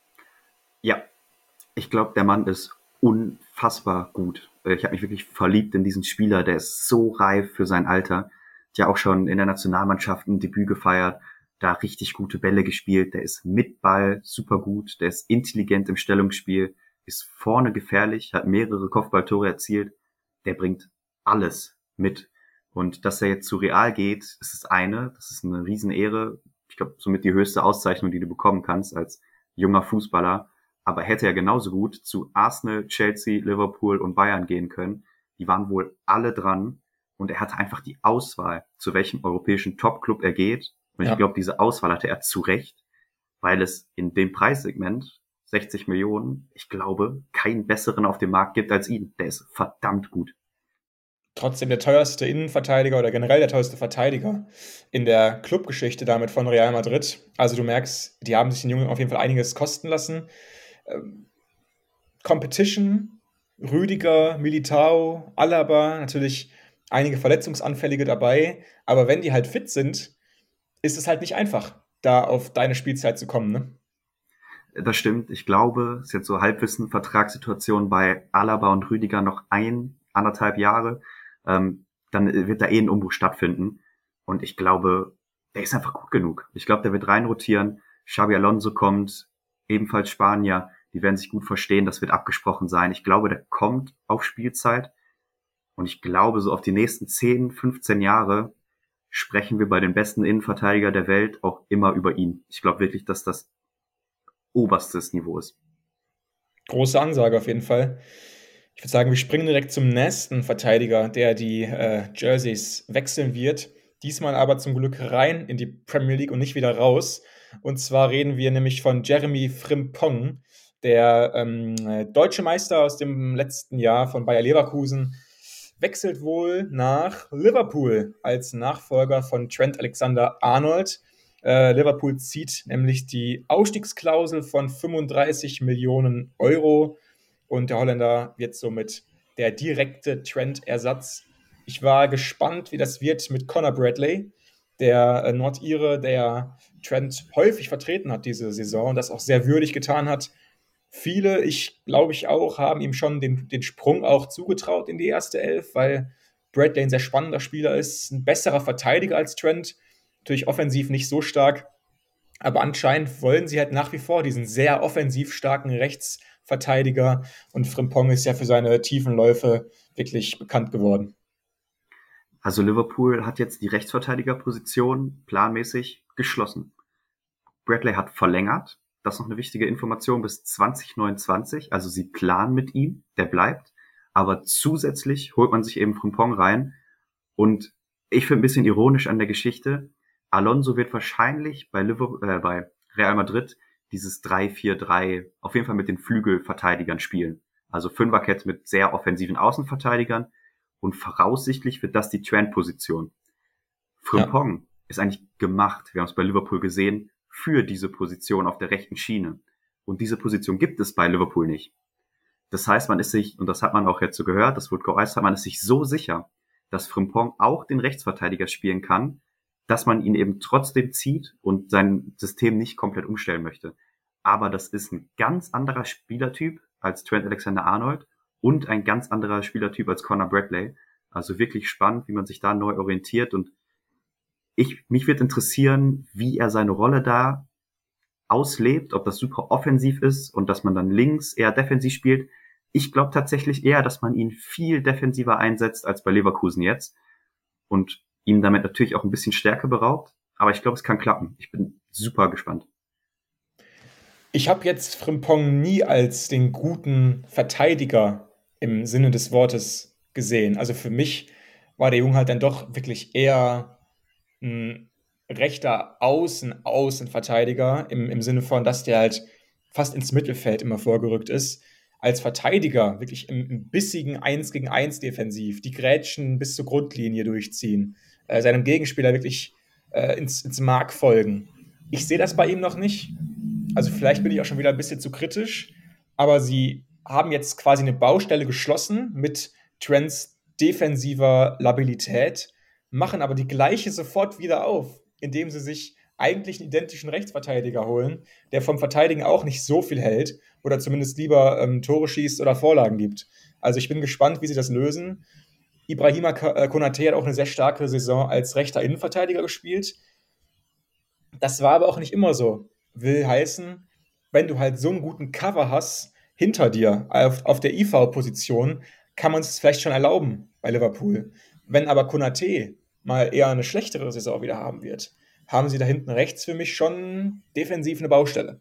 Ja, ich glaube, der Mann ist unfassbar gut. Ich habe mich wirklich verliebt in diesen Spieler. Der ist so reif für sein Alter. Hat ja auch schon in der Nationalmannschaft ein Debüt gefeiert, da richtig gute Bälle gespielt. Der ist mit Ball super gut. Der ist intelligent im Stellungsspiel, ist vorne gefährlich, hat mehrere Kopfballtore erzielt. Der bringt alles mit. Und dass er jetzt zu Real geht, ist das eine. Das ist eine Riesenehre. Ich glaube, somit die höchste Auszeichnung, die du bekommen kannst als junger Fußballer. Aber hätte er genauso gut zu Arsenal, Chelsea, Liverpool und Bayern gehen können. Die waren wohl alle dran. Und er hatte einfach die Auswahl, zu welchem europäischen Top-Club er geht. Und ich Ja. glaube, diese Auswahl hatte er zu Recht, weil es in dem Preissegment sechzig Millionen, ich glaube, keinen besseren auf dem Markt gibt als ihn. Der ist verdammt gut. Trotzdem der teuerste Innenverteidiger oder generell der teuerste Verteidiger in der Clubgeschichte damit von Real Madrid. Also du merkst, die haben sich den Jungen auf jeden Fall einiges kosten lassen. Ähm, Competition, Rüdiger, Militao, Alaba, natürlich einige Verletzungsanfällige dabei. Aber wenn die halt fit sind, ist es halt nicht einfach, da auf deine Spielzeit zu kommen, ne? Das stimmt. Ich glaube, es ist jetzt so Halbwissen, Vertragssituation bei Alaba und Rüdiger noch ein, anderthalb Jahre. Ähm, dann wird da eh ein Umbruch stattfinden. Und ich glaube, der ist einfach gut genug. Ich glaube, der wird reinrotieren. Xabi Alonso kommt, ebenfalls Spanier. Die werden sich gut verstehen. Das wird abgesprochen sein. Ich glaube, der kommt auf Spielzeit. Und ich glaube, so auf die nächsten zehn, fünfzehn Jahre sprechen wir bei den besten Innenverteidiger der Welt auch immer über ihn. Ich glaube wirklich, dass das oberstes Niveau ist. Große Ansage auf jeden Fall. Ich würde sagen, wir springen direkt zum nächsten Verteidiger, der die äh, Jerseys wechseln wird. Diesmal aber zum Glück rein in die Premier League und nicht wieder raus. Und zwar reden wir nämlich von Jeremy Frimpong, der ähm, deutsche Meister aus dem letzten Jahr von Bayer Leverkusen, wechselt wohl nach Liverpool als Nachfolger von Trent Alexander-Arnold. Äh, Liverpool zieht nämlich die Ausstiegsklausel von fünfunddreißig Millionen Euro und der Holländer wird somit der direkte Trent-Ersatz. Ich war gespannt, wie das wird mit Conor Bradley, der äh, Nordire, der Trent häufig vertreten hat diese Saison und das auch sehr würdig getan hat. Viele, ich glaube ich auch, haben ihm schon den, den Sprung auch zugetraut in die erste Elf, weil Bradley ein sehr spannender Spieler ist, ein besserer Verteidiger als Trent, natürlich offensiv nicht so stark, aber anscheinend wollen sie halt nach wie vor diesen sehr offensiv starken Rechtsverteidiger und Frimpong ist ja für seine tiefen Läufe wirklich bekannt geworden. Also Liverpool hat jetzt die Rechtsverteidigerposition planmäßig geschlossen. Bradley hat verlängert, das ist noch eine wichtige Information, bis zwanzig neunundzwanzig, also sie planen mit ihm, der bleibt, aber zusätzlich holt man sich eben Frimpong rein und ich finde ein bisschen ironisch an der Geschichte, Alonso wird wahrscheinlich bei, Liverpool, äh, bei Real Madrid dieses drei vier drei auf jeden Fall mit den Flügelverteidigern spielen. Also Fünferkette mit sehr offensiven Außenverteidigern und voraussichtlich wird das die Trent-Position. Frimpong ja. ist eigentlich gemacht, wir haben es bei Liverpool gesehen, für diese Position auf der rechten Schiene. Und diese Position gibt es bei Liverpool nicht. Das heißt, man ist sich, und das hat man auch jetzt so gehört, das wurde geäußert, man ist sich so sicher, dass Frimpong auch den Rechtsverteidiger spielen kann, dass man ihn eben trotzdem zieht und sein System nicht komplett umstellen möchte. Aber das ist ein ganz anderer Spielertyp als Trent Alexander-Arnold und ein ganz anderer Spielertyp als Conor Bradley. Also wirklich spannend, wie man sich da neu orientiert. Und ich, mich wird interessieren, wie er seine Rolle da auslebt, ob das super offensiv ist und dass man dann links eher defensiv spielt. Ich glaube tatsächlich eher, dass man ihn viel defensiver einsetzt als bei Leverkusen jetzt. Und ihm damit natürlich auch ein bisschen Stärke beraubt, aber ich glaube, es kann klappen. Ich bin super gespannt. Ich habe jetzt Frimpong nie als den guten Verteidiger im Sinne des Wortes gesehen. Also für mich war der Junge halt dann doch wirklich eher ein rechter Außen-Außenverteidiger im, im Sinne von, dass der halt fast ins Mittelfeld immer vorgerückt ist. Als Verteidiger wirklich im, im bissigen eins gegen eins defensiv, die Grätschen bis zur Grundlinie durchziehen, äh, seinem Gegenspieler wirklich äh, ins, ins Mark folgen. Ich sehe das bei ihm noch nicht. Also vielleicht bin ich auch schon wieder ein bisschen zu kritisch, aber sie haben jetzt quasi eine Baustelle geschlossen mit Trents defensiver Labilität, machen aber die gleiche sofort wieder auf, indem sie sich eigentlich einen identischen Rechtsverteidiger holen, der vom Verteidigen auch nicht so viel hält oder zumindest lieber ähm, Tore schießt oder Vorlagen gibt. Also ich bin gespannt, wie sie das lösen. Ibrahima Konaté hat auch eine sehr starke Saison als rechter Innenverteidiger gespielt. Das war aber auch nicht immer so. Will heißen, wenn du halt so einen guten Cover hast hinter dir auf, auf der I V-Position, kann man es vielleicht schon erlauben bei Liverpool. Wenn aber Konaté mal eher eine schlechtere Saison wieder haben wird, haben sie da hinten rechts für mich schon defensiv eine Baustelle.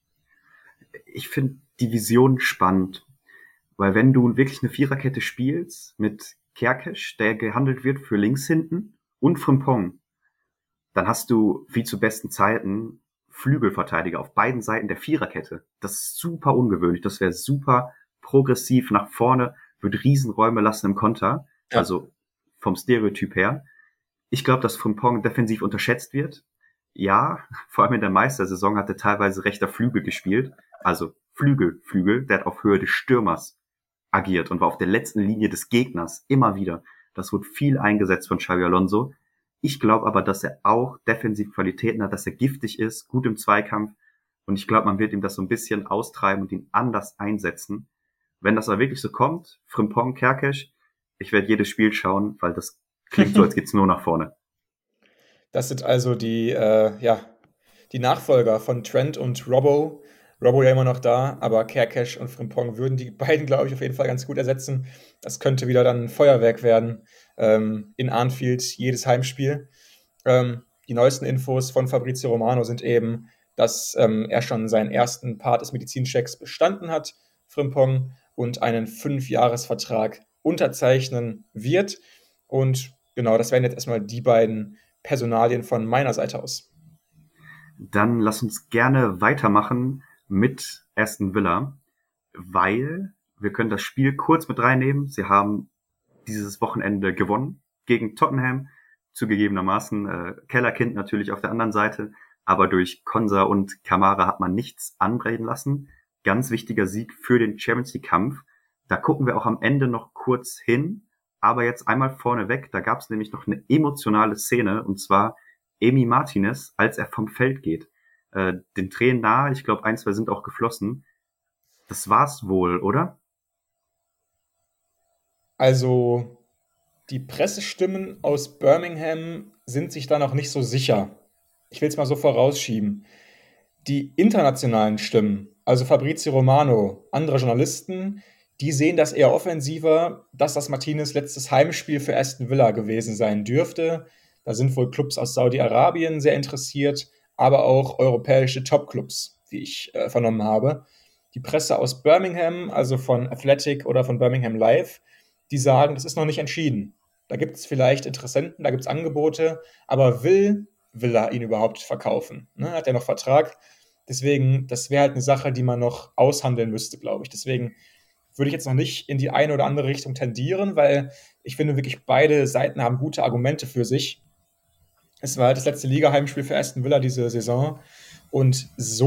Ich finde die Vision spannend, weil wenn du wirklich eine Viererkette spielst mit Kerkesch, der gehandelt wird für links hinten und Frimpong, dann hast du wie zu besten Zeiten Flügelverteidiger auf beiden Seiten der Viererkette. Das ist super ungewöhnlich, das wäre super progressiv nach vorne, würde Riesenräume lassen im Konter, ja. Also vom Stereotyp her. Ich glaube, dass Frimpong defensiv unterschätzt wird. Ja, vor allem in der Meistersaison hat er teilweise rechter Flügel gespielt. Also Flügel, Flügel, der hat auf Höhe des Stürmers agiert und war auf der letzten Linie des Gegners immer wieder. Das wurde viel eingesetzt von Xabi Alonso. Ich glaube aber, dass er auch defensiv Qualitäten hat, dass er giftig ist, gut im Zweikampf. Und ich glaube, man wird ihm das so ein bisschen austreiben und ihn anders einsetzen. Wenn das aber wirklich so kommt, Frimpong, Kerkesch, ich werde jedes Spiel schauen, weil das klingt so, als geht's nur nach vorne. Das sind also die, äh, ja, die Nachfolger von Trent und Robbo. Robbo ja immer noch da, aber Kerkesch und Frimpong würden die beiden, glaube ich, auf jeden Fall ganz gut ersetzen. Das könnte wieder dann ein Feuerwerk werden ähm, in Anfield, jedes Heimspiel. Ähm, die neuesten Infos von Fabrizio Romano sind eben, dass ähm, er schon seinen ersten Part des Medizinchecks bestanden hat, Frimpong, und einen Fünfjahresvertrag unterzeichnen wird. Und genau, das wären jetzt erstmal die beiden Personalien von meiner Seite aus. Dann lass uns gerne weitermachen mit Aston Villa, weil wir können das Spiel kurz mit reinnehmen. Sie haben dieses Wochenende gewonnen gegen Tottenham, zugegebenermaßen äh, Kellerkind natürlich auf der anderen Seite, aber durch Konsa und Kamara hat man nichts anbrechen lassen. Ganz wichtiger Sieg für den Champions League Kampf. Da gucken wir auch am Ende noch kurz hin, aber jetzt einmal vorneweg, da gab es nämlich noch eine emotionale Szene, und zwar Emi Martinez, als er vom Feld geht. Äh, den Tränen nahe, ich glaube, ein, zwei sind auch geflossen. Das war's wohl, oder? Also die Pressestimmen aus Birmingham sind sich da noch nicht so sicher. Ich will es mal so vorausschieben. Die internationalen Stimmen, also Fabrizio Romano, andere Journalisten, die sehen das eher offensiver, dass das Martinez letztes Heimspiel für Aston Villa gewesen sein dürfte. Da sind wohl Clubs aus Saudi-Arabien sehr interessiert, aber auch europäische Topclubs, wie ich äh, vernommen habe. Die Presse aus Birmingham, also von Athletic oder von Birmingham Live, die sagen, das ist noch nicht entschieden. Da gibt es vielleicht Interessenten, da gibt es Angebote, aber will Villa ihn überhaupt verkaufen? Ne? Hat er noch Vertrag? Deswegen, das wäre halt eine Sache, die man noch aushandeln müsste, glaube ich. Deswegen würde ich jetzt noch nicht in die eine oder andere Richtung tendieren, weil ich finde wirklich, beide Seiten haben gute Argumente für sich. Es war halt das letzte Liga-Heimspiel für Aston Villa diese Saison und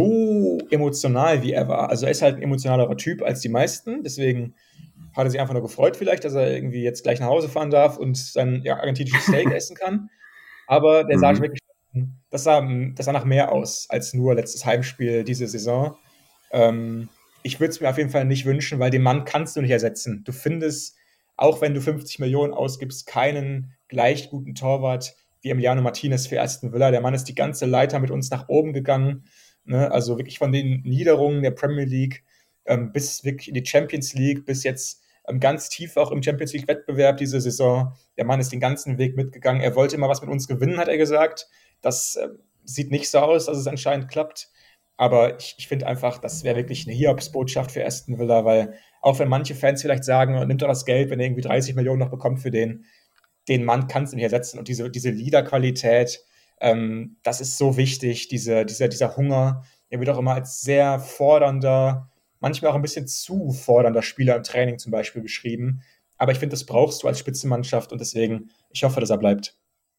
so emotional, wie er war. Also er ist halt ein emotionalerer Typ als die meisten, deswegen hat er sich einfach nur gefreut vielleicht, dass er irgendwie jetzt gleich nach Hause fahren darf und sein ja, argentinisches Steak essen kann. Aber der sah Mhm. wirklich, das sah, das sah nach mehr aus als nur letztes Heimspiel diese Saison. Ähm, ich würde es mir auf jeden Fall nicht wünschen, weil den Mann kannst du nicht ersetzen. Du findest, auch wenn du fünfzig Millionen ausgibst, keinen gleich guten Torwart wie Emiliano Martinez für Aston Villa. Der Mann ist die ganze Leiter mit uns nach oben gegangen. Ne? Also wirklich von den Niederungen der Premier League ähm, bis wirklich in die Champions League, bis jetzt ähm, ganz tief auch im Champions League-Wettbewerb diese Saison. Der Mann ist den ganzen Weg mitgegangen. Er wollte immer was mit uns gewinnen, hat er gesagt. Das äh, sieht nicht so aus, dass es anscheinend klappt. Aber ich, ich finde einfach, das wäre wirklich eine Hiobsbotschaft für Aston Villa, weil auch wenn manche Fans vielleicht sagen, nimmt doch das Geld, wenn er irgendwie dreißig Millionen noch bekommt für den, den Mann kannst du nicht ersetzen. Und diese, diese Leaderqualität, ähm, das ist so wichtig, diese, dieser, dieser Hunger. Er wird auch immer als sehr fordernder, manchmal auch ein bisschen zu fordernder Spieler im Training zum Beispiel beschrieben. Aber ich finde, das brauchst du als Spitzenmannschaft und deswegen, ich hoffe, dass er bleibt.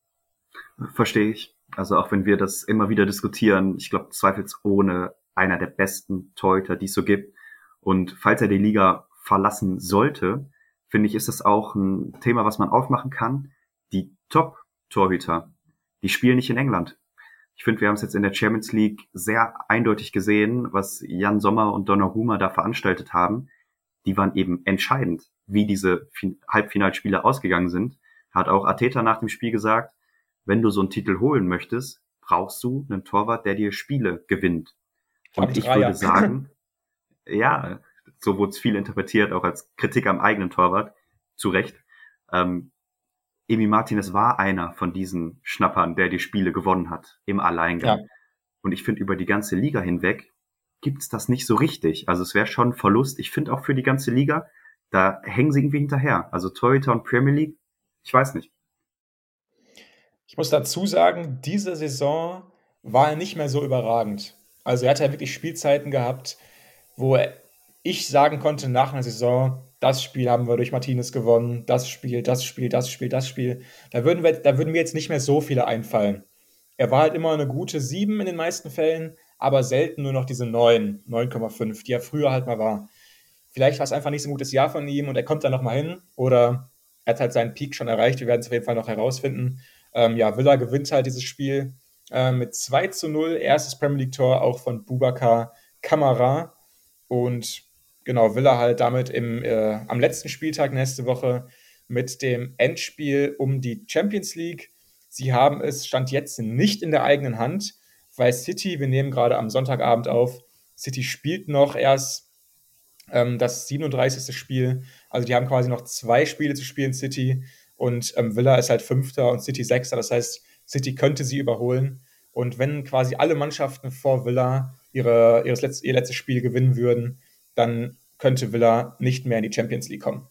Verstehe ich. Also auch wenn wir das immer wieder diskutieren, ich glaube zweifelsohne einer der besten Torhüter, die es so gibt. Und falls er die Liga verlassen sollte, finde ich, ist das auch ein Thema, was man aufmachen kann. Die Top-Torhüter, die spielen nicht in England. Ich finde, wir haben es jetzt in der Champions League sehr eindeutig gesehen, was Jan Sommer und Donnarumma da veranstaltet haben. Die waren eben entscheidend, wie diese Halbfinalspiele ausgegangen sind. Hat auch Arteta nach dem Spiel gesagt, wenn du so einen Titel holen möchtest, brauchst du einen Torwart, der dir Spiele gewinnt. Und ich würde sagen, ja, so wurde es viel interpretiert, auch als Kritik am eigenen Torwart, zu Recht. Ähm, Emi Martinez war einer von diesen Schnappern, der die Spiele gewonnen hat, im Alleingang. Ja. Und ich finde, über die ganze Liga hinweg gibt's das nicht so richtig. Also es wäre schon ein Verlust. Ich finde auch für die ganze Liga, da hängen sie irgendwie hinterher. Also Torhüter und Premier League, ich weiß nicht. Ich muss dazu sagen, diese Saison war er nicht mehr so überragend. Also er hat ja wirklich Spielzeiten gehabt, wo ich sagen konnte nach einer Saison, das Spiel haben wir durch Martinez gewonnen, das Spiel, das Spiel, das Spiel, das Spiel. Da würden wir, da würden mir jetzt nicht mehr so viele einfallen. Er war halt immer eine gute sieben in den meisten Fällen, aber selten nur noch diese neun, neun Komma fünf, die er früher halt mal war. Vielleicht war es einfach nicht so ein gutes Jahr von ihm und er kommt dann nochmal hin oder er hat halt seinen Peak schon erreicht. Wir werden es auf jeden Fall noch herausfinden. Ähm, ja, Villa gewinnt halt dieses Spiel äh, mit zwei zu null, erstes Premier League-Tor auch von Boubacar Kamara. Und genau, Villa halt damit im, äh, am letzten Spieltag nächste Woche mit dem Endspiel um die Champions League. Sie haben es Stand jetzt nicht in der eigenen Hand, weil City, wir nehmen gerade am Sonntagabend auf, City spielt noch erst ähm, das siebenunddreißigste Spiel. Also die haben quasi noch zwei Spiele zu spielen, City. Und ähm, Villa ist halt Fünfter und City Sechster. Das heißt, City könnte sie überholen. Und wenn quasi alle Mannschaften vor Villa ihre, ihres Letz-, ihr letztes Spiel gewinnen würden, dann könnte Villa nicht mehr in die Champions League kommen.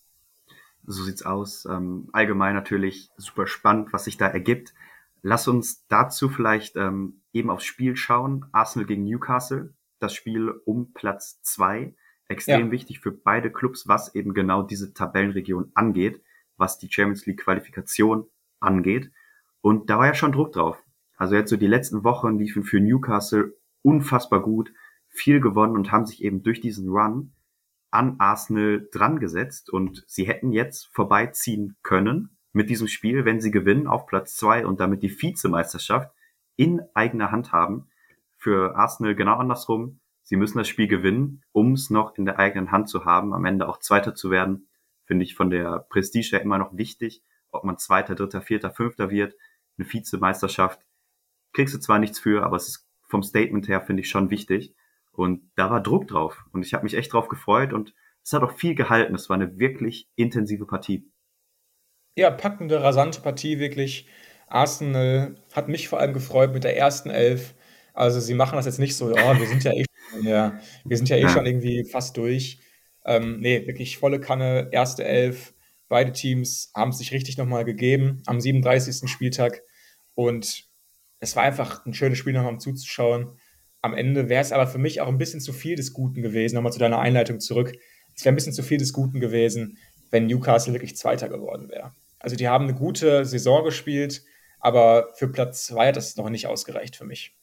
So sieht's aus. Ähm, allgemein natürlich super spannend, was sich da ergibt. Lass uns dazu vielleicht ähm, eben aufs Spiel schauen. Arsenal gegen Newcastle. Das Spiel um Platz zwei. Extrem ja. wichtig für beide Clubs, was eben genau diese Tabellenregion angeht, was die Champions League Qualifikation angeht. Und da war ja schon Druck drauf. Also jetzt so die letzten Wochen liefen für Newcastle unfassbar gut, viel gewonnen und haben sich eben durch diesen Run an Arsenal dran gesetzt. Und sie hätten jetzt vorbeiziehen können mit diesem Spiel, wenn sie gewinnen auf Platz zwei und damit die Vizemeisterschaft in eigener Hand haben. Für Arsenal genau andersrum. Sie müssen das Spiel gewinnen, um es noch in der eigenen Hand zu haben, am Ende auch Zweiter zu werden. Finde ich von der Prestige her immer noch wichtig, ob man Zweiter, Dritter, Vierter, Fünfter wird. Eine Vizemeisterschaft kriegst du zwar nichts für, aber es ist vom Statement her, finde ich, schon wichtig. Und da war Druck drauf. Und ich habe mich echt drauf gefreut und es hat auch viel gehalten. Es war eine wirklich intensive Partie. Ja, packende, rasante Partie, wirklich. Arsenal hat mich vor allem gefreut mit der ersten Elf. Also sie machen das jetzt nicht so, oh, wir sind ja eh schon, ja, wir sind ja eh ja. schon irgendwie fast durch. Ähm, nee, wirklich volle Kanne, erste Elf. Beide Teams haben es sich richtig nochmal gegeben am siebenunddreißigsten Spieltag. Und es war einfach ein schönes Spiel nochmal um zuzuschauen. Am Ende wäre es aber für mich auch ein bisschen zu viel des Guten gewesen. Nochmal zu deiner Einleitung zurück. Es wäre ein bisschen zu viel des Guten gewesen, wenn Newcastle wirklich Zweiter geworden wäre. Also die haben eine gute Saison gespielt, aber für Platz zwei hat das noch nicht ausgereicht für mich.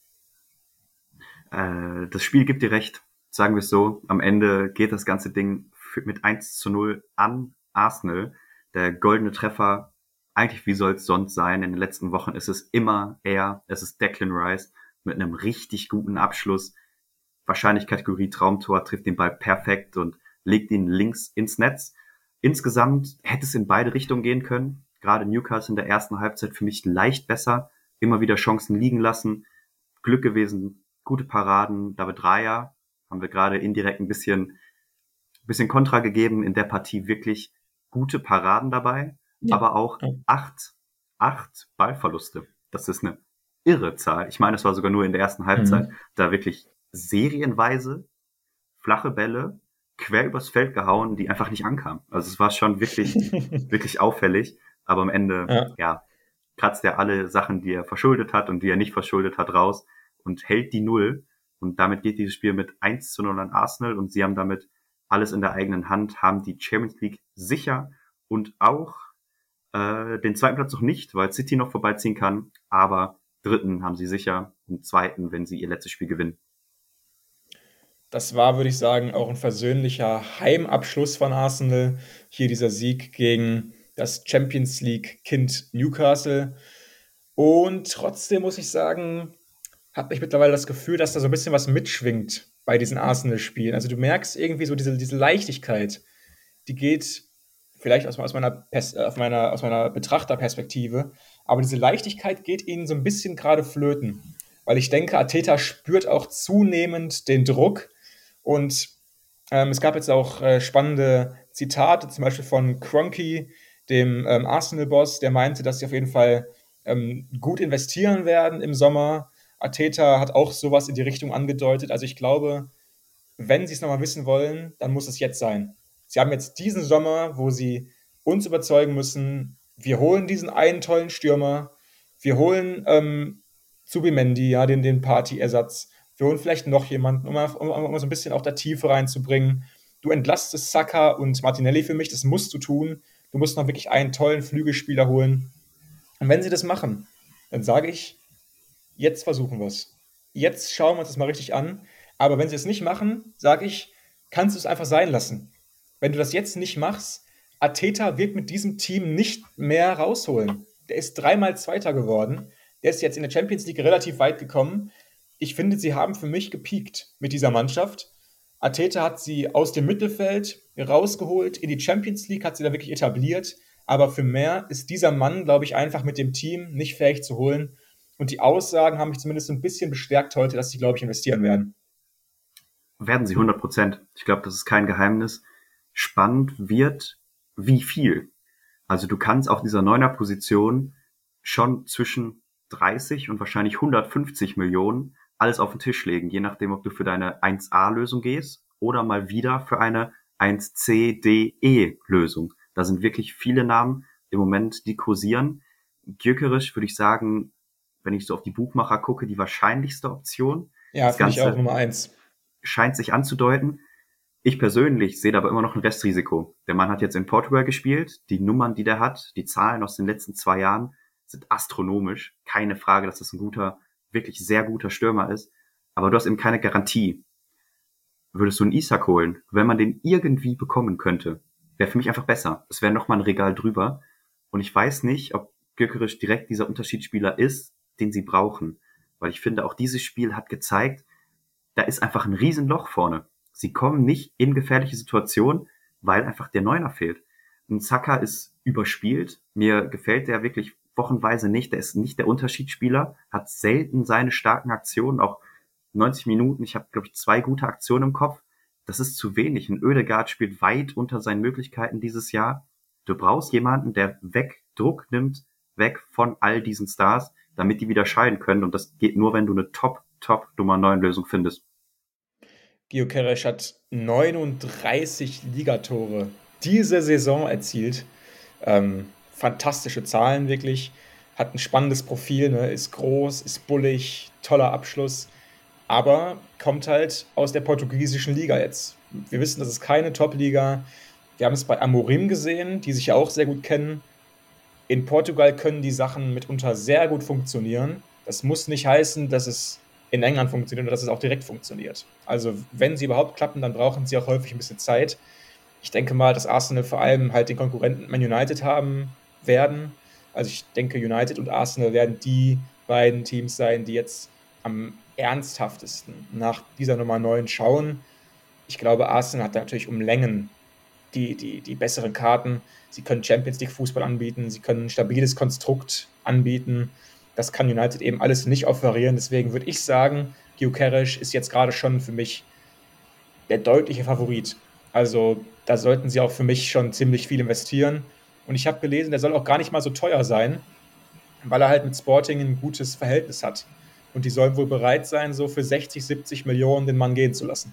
Äh, das Spiel gibt dir recht, sagen wir es so. Am Ende geht das ganze Ding mit eins zu null an Arsenal. Der goldene Treffer, eigentlich wie soll es sonst sein? In den letzten Wochen ist es immer er, es ist Declan Rice mit einem richtig guten Abschluss. Wahrscheinlich Kategorie Traumtor, trifft den Ball perfekt und legt ihn links ins Netz. Insgesamt hätte es in beide Richtungen gehen können. Gerade Newcastle in der ersten Halbzeit für mich leicht besser. Immer wieder Chancen liegen lassen. Glück gewesen, gute Paraden. David Raya haben wir gerade indirekt ein bisschen, bisschen Kontra gegeben. In der Partie wirklich gute Paraden dabei. Ja. Aber auch acht, acht Ballverluste. Das ist eine irre Zahl. Ich meine, es war sogar nur in der ersten Halbzeit. Mhm. Da wirklich serienweise flache Bälle quer übers Feld gehauen, die einfach nicht ankamen. Also es war schon wirklich, wirklich auffällig. Aber am Ende, ja. ja, kratzt er alle Sachen, die er verschuldet hat und die er nicht verschuldet hat, raus und hält die Null. Und damit geht dieses Spiel mit eins zu null an Arsenal und sie haben damit alles in der eigenen Hand, haben die Champions League sicher und auch äh, den zweiten Platz noch nicht, weil City noch vorbeiziehen kann. Aber dritten haben sie sicher und zweiten, wenn sie ihr letztes Spiel gewinnen. Das war, würde ich sagen, auch ein versöhnlicher Heimabschluss von Arsenal. Hier dieser Sieg gegen das Champions League-Kind Newcastle. Und trotzdem muss ich sagen, habe ich mittlerweile das Gefühl, dass da so ein bisschen was mitschwingt bei diesen Arsenal-Spielen. Also du merkst irgendwie so diese, diese Leichtigkeit, die geht vielleicht aus, aus, meiner, Pers- aus, meiner, aus meiner Betrachterperspektive, aber diese Leichtigkeit geht ihnen so ein bisschen gerade flöten. Weil ich denke, Arteta spürt auch zunehmend den Druck. Und ähm, es gab jetzt auch äh, spannende Zitate, zum Beispiel von Kroenke, dem ähm, Arsenal-Boss, der meinte, dass sie auf jeden Fall ähm, gut investieren werden im Sommer. Arteta hat auch sowas in die Richtung angedeutet. Also ich glaube, wenn sie es nochmal wissen wollen, dann muss es jetzt sein. Sie haben jetzt diesen Sommer, wo sie uns überzeugen müssen, wir holen diesen einen tollen Stürmer, wir holen ähm, Zubimendi, ja, den, den Party-Ersatz. Wir holen vielleicht noch jemanden, um mal, um, um so ein bisschen auch da Tiefe reinzubringen. Du entlastest Saka und Martinelli für mich, das musst du tun. Du musst noch wirklich einen tollen Flügelspieler holen. Und wenn sie das machen, dann sage ich, jetzt versuchen wir es. Jetzt schauen wir uns das mal richtig an. Aber wenn sie es nicht machen, sage ich, kannst du es einfach sein lassen. Wenn du das jetzt nicht machst, Arteta wird mit diesem Team nicht mehr rausholen. Der ist dreimal Zweiter geworden. Der ist jetzt in der Champions League relativ weit gekommen. Ich finde, sie haben für mich gepiekt mit dieser Mannschaft. Arteta hat sie aus dem Mittelfeld rausgeholt, in die Champions League hat sie da wirklich etabliert. Aber für mehr ist dieser Mann, glaube ich, einfach mit dem Team nicht fähig zu holen. Und die Aussagen haben mich zumindest ein bisschen bestärkt heute, dass sie, glaube ich, investieren werden. Werden sie hundert Prozent. Ich glaube, das ist kein Geheimnis. Spannend wird, wie viel. Also du kannst auf dieser Neuner-Position schon zwischen dreißig und wahrscheinlich hundertfünfzig Millionen alles auf den Tisch legen, je nachdem, ob du für deine eins A-Lösung gehst oder mal wieder für eine eins C D E-Lösung. Da sind wirklich viele Namen im Moment, die kursieren. Gyökeres würde ich sagen, wenn ich so auf die Buchmacher gucke, die wahrscheinlichste Option. Ja, finde ich auch Nummer eins. Scheint sich anzudeuten. Ich persönlich sehe da aber immer noch ein Restrisiko. Der Mann hat jetzt in Portugal gespielt. Die Nummern, die der hat, die Zahlen aus den letzten zwei Jahren sind astronomisch. Keine Frage, dass das ein guter, wirklich sehr guter Stürmer ist. Aber du hast eben keine Garantie. Würdest du einen Isak holen, wenn man den irgendwie bekommen könnte, wäre für mich einfach besser. Es wäre nochmal ein Regal drüber. Und ich weiß nicht, ob Gyökeres direkt dieser Unterschiedsspieler ist, den sie brauchen. Weil ich finde, auch dieses Spiel hat gezeigt, da ist einfach ein Riesenloch vorne. Sie kommen nicht in gefährliche Situationen, weil einfach der Neuner fehlt. Ein Saka ist überspielt. Mir gefällt der wirklich wochenweise nicht. Der ist nicht der Unterschiedsspieler, hat selten seine starken Aktionen, auch neunzig Minuten. Ich habe, glaube ich, zwei gute Aktionen im Kopf. Das ist zu wenig. Ein Ødegaard spielt weit unter seinen Möglichkeiten dieses Jahr. Du brauchst jemanden, der weg Druck nimmt, weg von all diesen Stars, damit die wieder scheiden können. Und das geht nur, wenn du eine Top, Top Nummer neun Lösung findest. Gyökeres hat neununddreißig Ligatore diese Saison erzielt. Ähm, fantastische Zahlen wirklich. Hat ein spannendes Profil, ne? Ist groß, ist bullig, toller Abschluss. Aber kommt halt aus der portugiesischen Liga jetzt. Wir wissen, das ist keine Top-Liga. Wir haben es bei Amorim gesehen, die sich ja auch sehr gut kennen. In Portugal können die Sachen mitunter sehr gut funktionieren. Das muss nicht heißen, dass es in England funktioniert und dass es auch direkt funktioniert. Also wenn sie überhaupt klappen, dann brauchen sie auch häufig ein bisschen Zeit. Ich denke mal, dass Arsenal vor allem halt den Konkurrenten Man United haben werden. Also ich denke, United und Arsenal werden die beiden Teams sein, die jetzt am ernsthaftesten nach dieser Nummer neun schauen. Ich glaube, Arsenal hat da natürlich um Längen die, die, die besseren Karten. Sie können Champions League Fußball anbieten, sie können ein stabiles Konstrukt anbieten. Das kann United eben alles nicht offerieren. Deswegen würde ich sagen, Gyökeres ist jetzt gerade schon für mich der deutliche Favorit. Also da sollten sie auch für mich schon ziemlich viel investieren. Und ich habe gelesen, der soll auch gar nicht mal so teuer sein, weil er halt mit Sporting ein gutes Verhältnis hat. Und die sollen wohl bereit sein, so für sechzig, siebzig Millionen den Mann gehen zu lassen.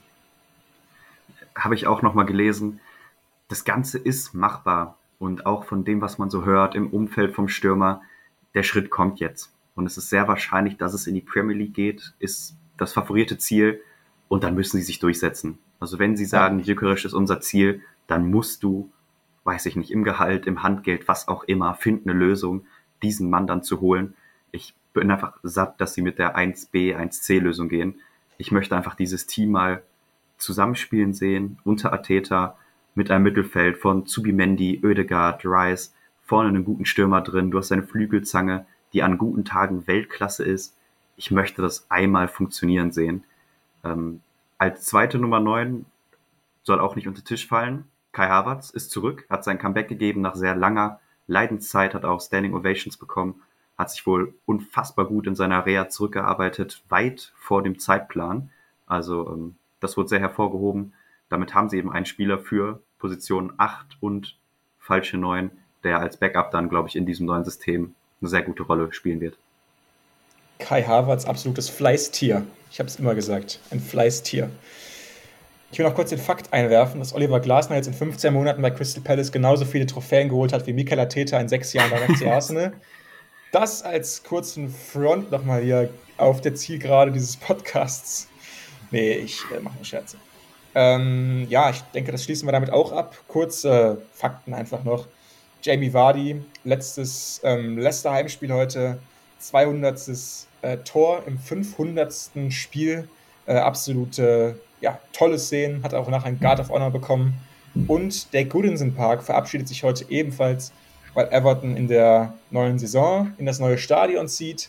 Habe ich auch nochmal gelesen. Das Ganze ist machbar. Und auch von dem, was man so hört im Umfeld vom Stürmer, der Schritt kommt jetzt. Und es ist sehr wahrscheinlich, dass es in die Premier League geht, ist das favorierte Ziel. Und dann müssen sie sich durchsetzen. Also wenn sie sagen, Gyökeres ist unser Ziel, dann musst du, weiß ich nicht, im Gehalt, im Handgeld, was auch immer, finden eine Lösung, diesen Mann dann zu holen. Ich bin einfach satt, dass sie mit der eins B, eins C Lösung gehen. Ich möchte einfach dieses Team mal zusammenspielen sehen, unter Arteta, mit einem Mittelfeld von Zubimendi, Ødegaard, Rice, vorne einen guten Stürmer drin, du hast eine Flügelzange, die an guten Tagen Weltklasse ist. Ich möchte das einmal funktionieren sehen. Ähm, als zweite Nummer neun soll auch nicht unter den Tisch fallen. Kai Havertz ist zurück, hat sein Comeback gegeben nach sehr langer Leidenszeit, hat auch Standing Ovations bekommen, hat sich wohl unfassbar gut in seiner Reha zurückgearbeitet, weit vor dem Zeitplan. Also ähm, das wurde sehr hervorgehoben. Damit haben sie eben einen Spieler für Position acht und falsche neun, der als Backup dann, glaube ich, in diesem neuen System eine sehr gute Rolle spielen wird. Kai Havertz, absolutes Fleißtier. Ich habe es immer gesagt, ein Fleißtier. Ich will noch kurz den Fakt einwerfen, dass Oliver Glasner jetzt in fünfzehn Monaten bei Crystal Palace genauso viele Trophäen geholt hat wie Mikel Arteta in sechs Jahren beim F C Arsenal. Das als kurzen Front nochmal hier auf der Zielgerade dieses Podcasts. Nee, ich äh, mache nur Scherze. Ähm, ja, ich denke, das schließen wir damit auch ab. Kurze Fakten einfach noch. Jamie Vardy, letztes ähm, Leicester-Heimspiel heute, zweihundertstes Äh, Tor im fünfhundertsten Spiel. Äh, absolute, ja, tolle Szenen. Hat auch nachher ein Guard of Honor bekommen. Und der Goodison Park verabschiedet sich heute ebenfalls, weil Everton in der neuen Saison in das neue Stadion zieht.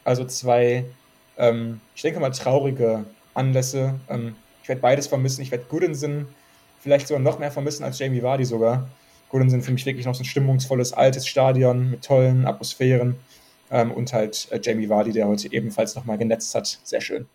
Also zwei, ähm, ich denke mal, traurige Anlässe. Ähm, ich werde beides vermissen. Ich werde Goodinson vielleicht sogar noch mehr vermissen als Jamie Vardy sogar. Goodinson für mich wirklich noch so ein stimmungsvolles, altes Stadion mit tollen Atmosphären. Ähm, und halt äh, Jamie Vardy, der heute ebenfalls nochmal genetzt hat. Sehr schön.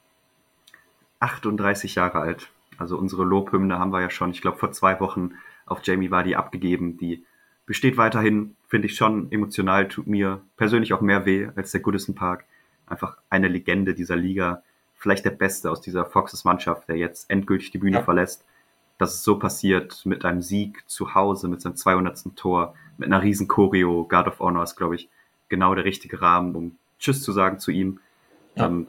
achtunddreißig Jahre alt. Also unsere Lobhymne haben wir ja schon, ich glaube, vor zwei Wochen auf Jamie Vardy abgegeben. Die besteht weiterhin, finde ich schon emotional, tut mir persönlich auch mehr weh als der Goodison Park. Einfach eine Legende dieser Liga, vielleicht der Beste aus dieser Foxes-Mannschaft, der jetzt endgültig die Bühne Ja. verlässt. Dass es so passiert mit einem Sieg zu Hause, mit seinem zweihundertsten Tor, mit einer riesen Choreo, Guard of Honor ist, glaube ich, genau der richtige Rahmen, um Tschüss zu sagen zu ihm. Ja. Ähm,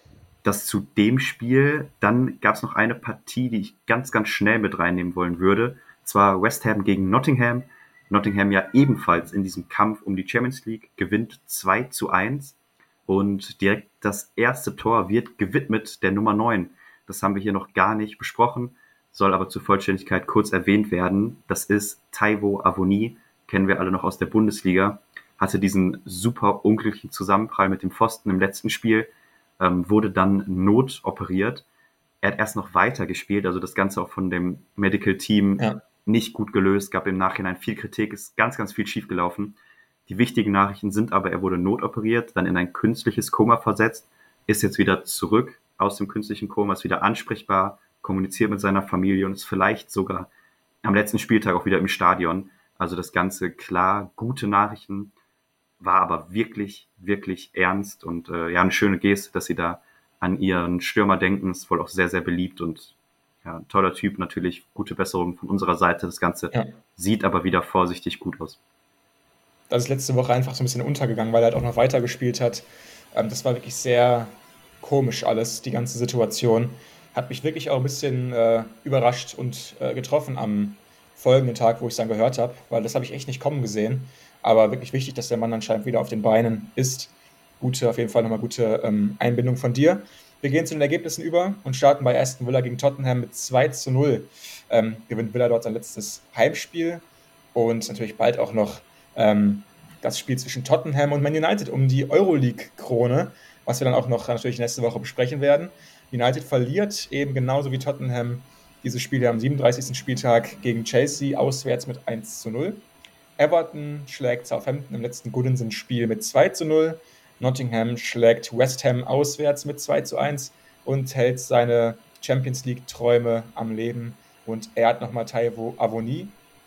das zu dem Spiel. Dann gab es noch eine Partie, die ich ganz, ganz schnell mit reinnehmen wollen würde. Zwar West Ham gegen Nottingham. Nottingham ja ebenfalls in diesem Kampf um die Champions League gewinnt zwei zu eins. Und direkt das erste Tor wird gewidmet der Nummer neun. Das haben wir hier noch gar nicht besprochen, soll aber zur Vollständigkeit kurz erwähnt werden. Das ist Taiwo Awoniyi, kennen wir alle noch aus der Bundesliga. Hatte diesen super unglücklichen Zusammenprall mit dem Pfosten im letzten Spiel, ähm, wurde dann notoperiert. Er hat erst noch weiter gespielt, also das Ganze auch von dem Medical Team Ja. nicht gut gelöst, gab im Nachhinein viel Kritik, ist ganz, ganz viel schiefgelaufen. Die wichtigen Nachrichten sind aber, er wurde notoperiert, dann in ein künstliches Koma versetzt, ist jetzt wieder zurück aus dem künstlichen Koma, ist wieder ansprechbar, kommuniziert mit seiner Familie und ist vielleicht sogar am letzten Spieltag auch wieder im Stadion. Also das Ganze klar, gute Nachrichten, war aber wirklich, wirklich ernst und äh, ja, eine schöne Geste, dass sie da an ihren Stürmer denken, ist wohl auch sehr, sehr beliebt und ja, ein toller Typ natürlich, gute Besserung von unserer Seite. Das Ganze Ja. sieht aber wieder vorsichtig gut aus. Das ist letzte Woche einfach so ein bisschen untergegangen, weil er halt auch noch weitergespielt hat. Ähm, das war wirklich sehr komisch alles, die ganze Situation. Hat mich wirklich auch ein bisschen äh, überrascht und äh, getroffen am folgenden Tag, wo ich es dann gehört habe, weil das habe ich echt nicht kommen gesehen. Aber wirklich wichtig, dass der Mann anscheinend wieder auf den Beinen ist. Gute, auf jeden Fall nochmal gute ähm, Einbindung von dir. Wir gehen zu den Ergebnissen über und starten bei Aston Villa gegen Tottenham mit zwei zu null. Ähm, gewinnt Villa dort sein letztes Heimspiel und natürlich bald auch noch ähm, das Spiel zwischen Tottenham und Man United um die Euroleague-Krone, was wir dann auch noch natürlich nächste Woche besprechen werden. United verliert eben genauso wie Tottenham dieses Spiel am siebenunddreißigsten Spieltag gegen Chelsea auswärts mit eins zu null. Everton schlägt Southampton im letzten Goodinson-Spiel mit zwei zu null. Nottingham schlägt West Ham auswärts mit zwei zu eins und hält seine Champions League-Träume am Leben. Und er hat nochmal Taiwo Awoniyi.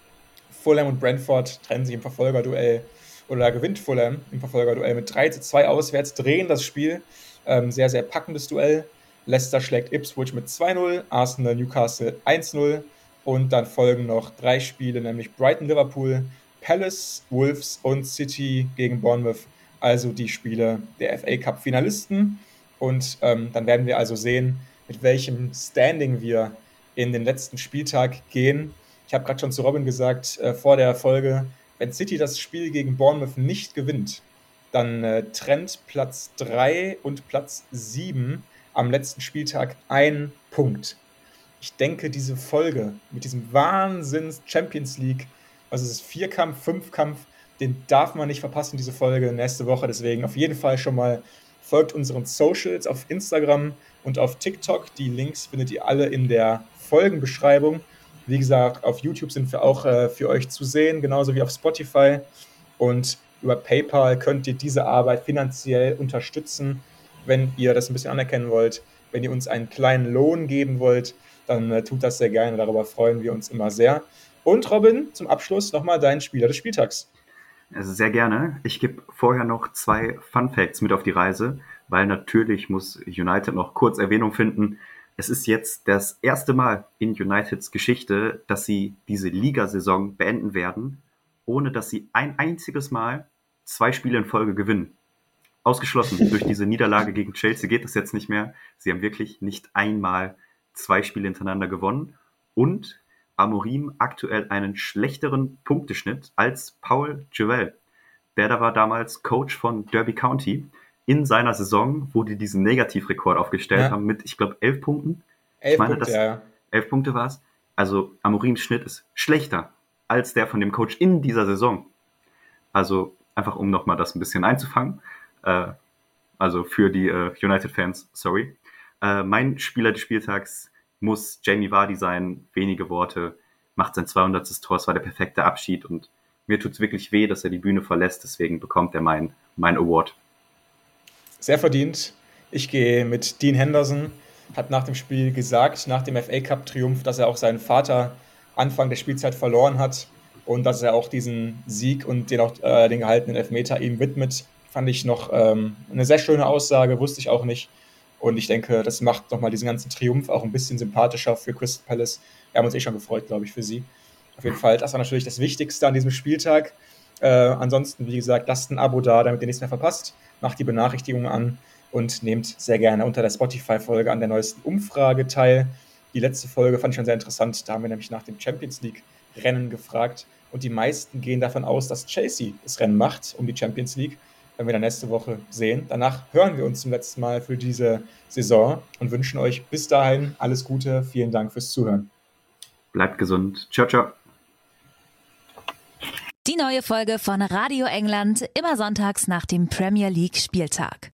Fulham und Brentford trennen sich im Verfolgerduell oder gewinnt Fulham im Verfolgerduell mit drei zu zwei auswärts, drehen das Spiel. Ähm, sehr, sehr packendes Duell. Leicester schlägt Ipswich mit zwei null, Arsenal Newcastle eins null und dann folgen noch drei Spiele, nämlich Brighton Liverpool, Palace, Wolves und City gegen Bournemouth, also die Spiele der F A Cup Finalisten. Und ähm, dann werden wir also sehen, mit welchem Standing wir in den letzten Spieltag gehen. Ich habe gerade schon zu Robin gesagt, äh, vor der Folge, wenn City das Spiel gegen Bournemouth nicht gewinnt, dann äh, trennt Platz drei und Platz sieben am letzten Spieltag ein Punkt. Ich denke, diese Folge mit diesem Wahnsinns Champions League, was ist es, Vierkampf, Fünfkampf, den darf man nicht verpassen, diese Folge nächste Woche. Deswegen auf jeden Fall schon mal folgt unseren Socials auf Instagram und auf TikTok. Die Links findet ihr alle in der Folgenbeschreibung. Wie gesagt, auf YouTube sind wir auch äh, für euch zu sehen, genauso wie auf Spotify. Und über PayPal könnt ihr diese Arbeit finanziell unterstützen, wenn ihr das ein bisschen anerkennen wollt. Wenn ihr uns einen kleinen Lohn geben wollt, dann äh, tut das sehr gerne. Darüber freuen wir uns immer sehr. Und Robin, zum Abschluss nochmal dein Spieler des Spieltags. Also sehr gerne. Ich gebe vorher noch zwei Fun Facts mit auf die Reise, weil natürlich muss United noch kurz Erwähnung finden. Es ist jetzt das erste Mal in Uniteds Geschichte, dass sie diese Ligasaison beenden werden, ohne dass sie ein einziges Mal zwei Spiele in Folge gewinnen. Ausgeschlossen. Durch diese Niederlage gegen Chelsea geht das jetzt nicht mehr. Sie haben wirklich nicht einmal zwei Spiele hintereinander gewonnen. Und Amorim aktuell einen schlechteren Punkteschnitt als Paul Jewell. Der da war damals Coach von Derby County. In seiner Saison, wo die diesen Negativrekord aufgestellt Ja. haben mit, ich glaube, elf Punkten. Elf ich meine, Punkte, das, ja. elf Punkte war es. Also Amorims Schnitt ist schlechter als der von dem Coach in dieser Saison. Also einfach, um nochmal das ein bisschen einzufangen. Äh, Also für die äh, United-Fans, sorry. Äh, mein Spieler des Spieltags muss Jamie Vardy sein. Wenige Worte, macht sein zweihundertstes Tor. Es war der perfekte Abschied und mir tut's wirklich weh, dass er die Bühne verlässt. Deswegen bekommt er mein, mein Award. Sehr verdient. Ich gehe mit Dean Henderson. Hat nach dem Spiel gesagt, nach dem F A Cup Triumph, dass er auch seinen Vater Anfang der Spielzeit verloren hat und dass er auch diesen Sieg und den auch äh, den gehaltenen Elfmeter ihm widmet. Fand ich noch ähm, eine sehr schöne Aussage, wusste ich auch nicht. Und ich denke, das macht nochmal diesen ganzen Triumph auch ein bisschen sympathischer für Crystal Palace. Wir haben uns eh schon gefreut, glaube ich, für sie. Auf jeden Fall, das war natürlich das Wichtigste an diesem Spieltag. Äh, ansonsten, wie gesagt, lasst ein Abo da, damit ihr nichts mehr verpasst. Macht die Benachrichtigungen an und nehmt sehr gerne unter der Spotify-Folge an der neuesten Umfrage teil. Die letzte Folge fand ich schon sehr interessant. Da haben wir nämlich nach dem Champions League-Rennen gefragt. Und die meisten gehen davon aus, dass Chelsea das Rennen macht um die Champions League. Werden wir dann nächste Woche sehen. Danach hören wir uns zum letzten Mal für diese Saison und wünschen euch bis dahin alles Gute. Vielen Dank fürs Zuhören. Bleibt gesund. Ciao, ciao. Die neue Folge von Radio England immer sonntags nach dem Premier League Spieltag.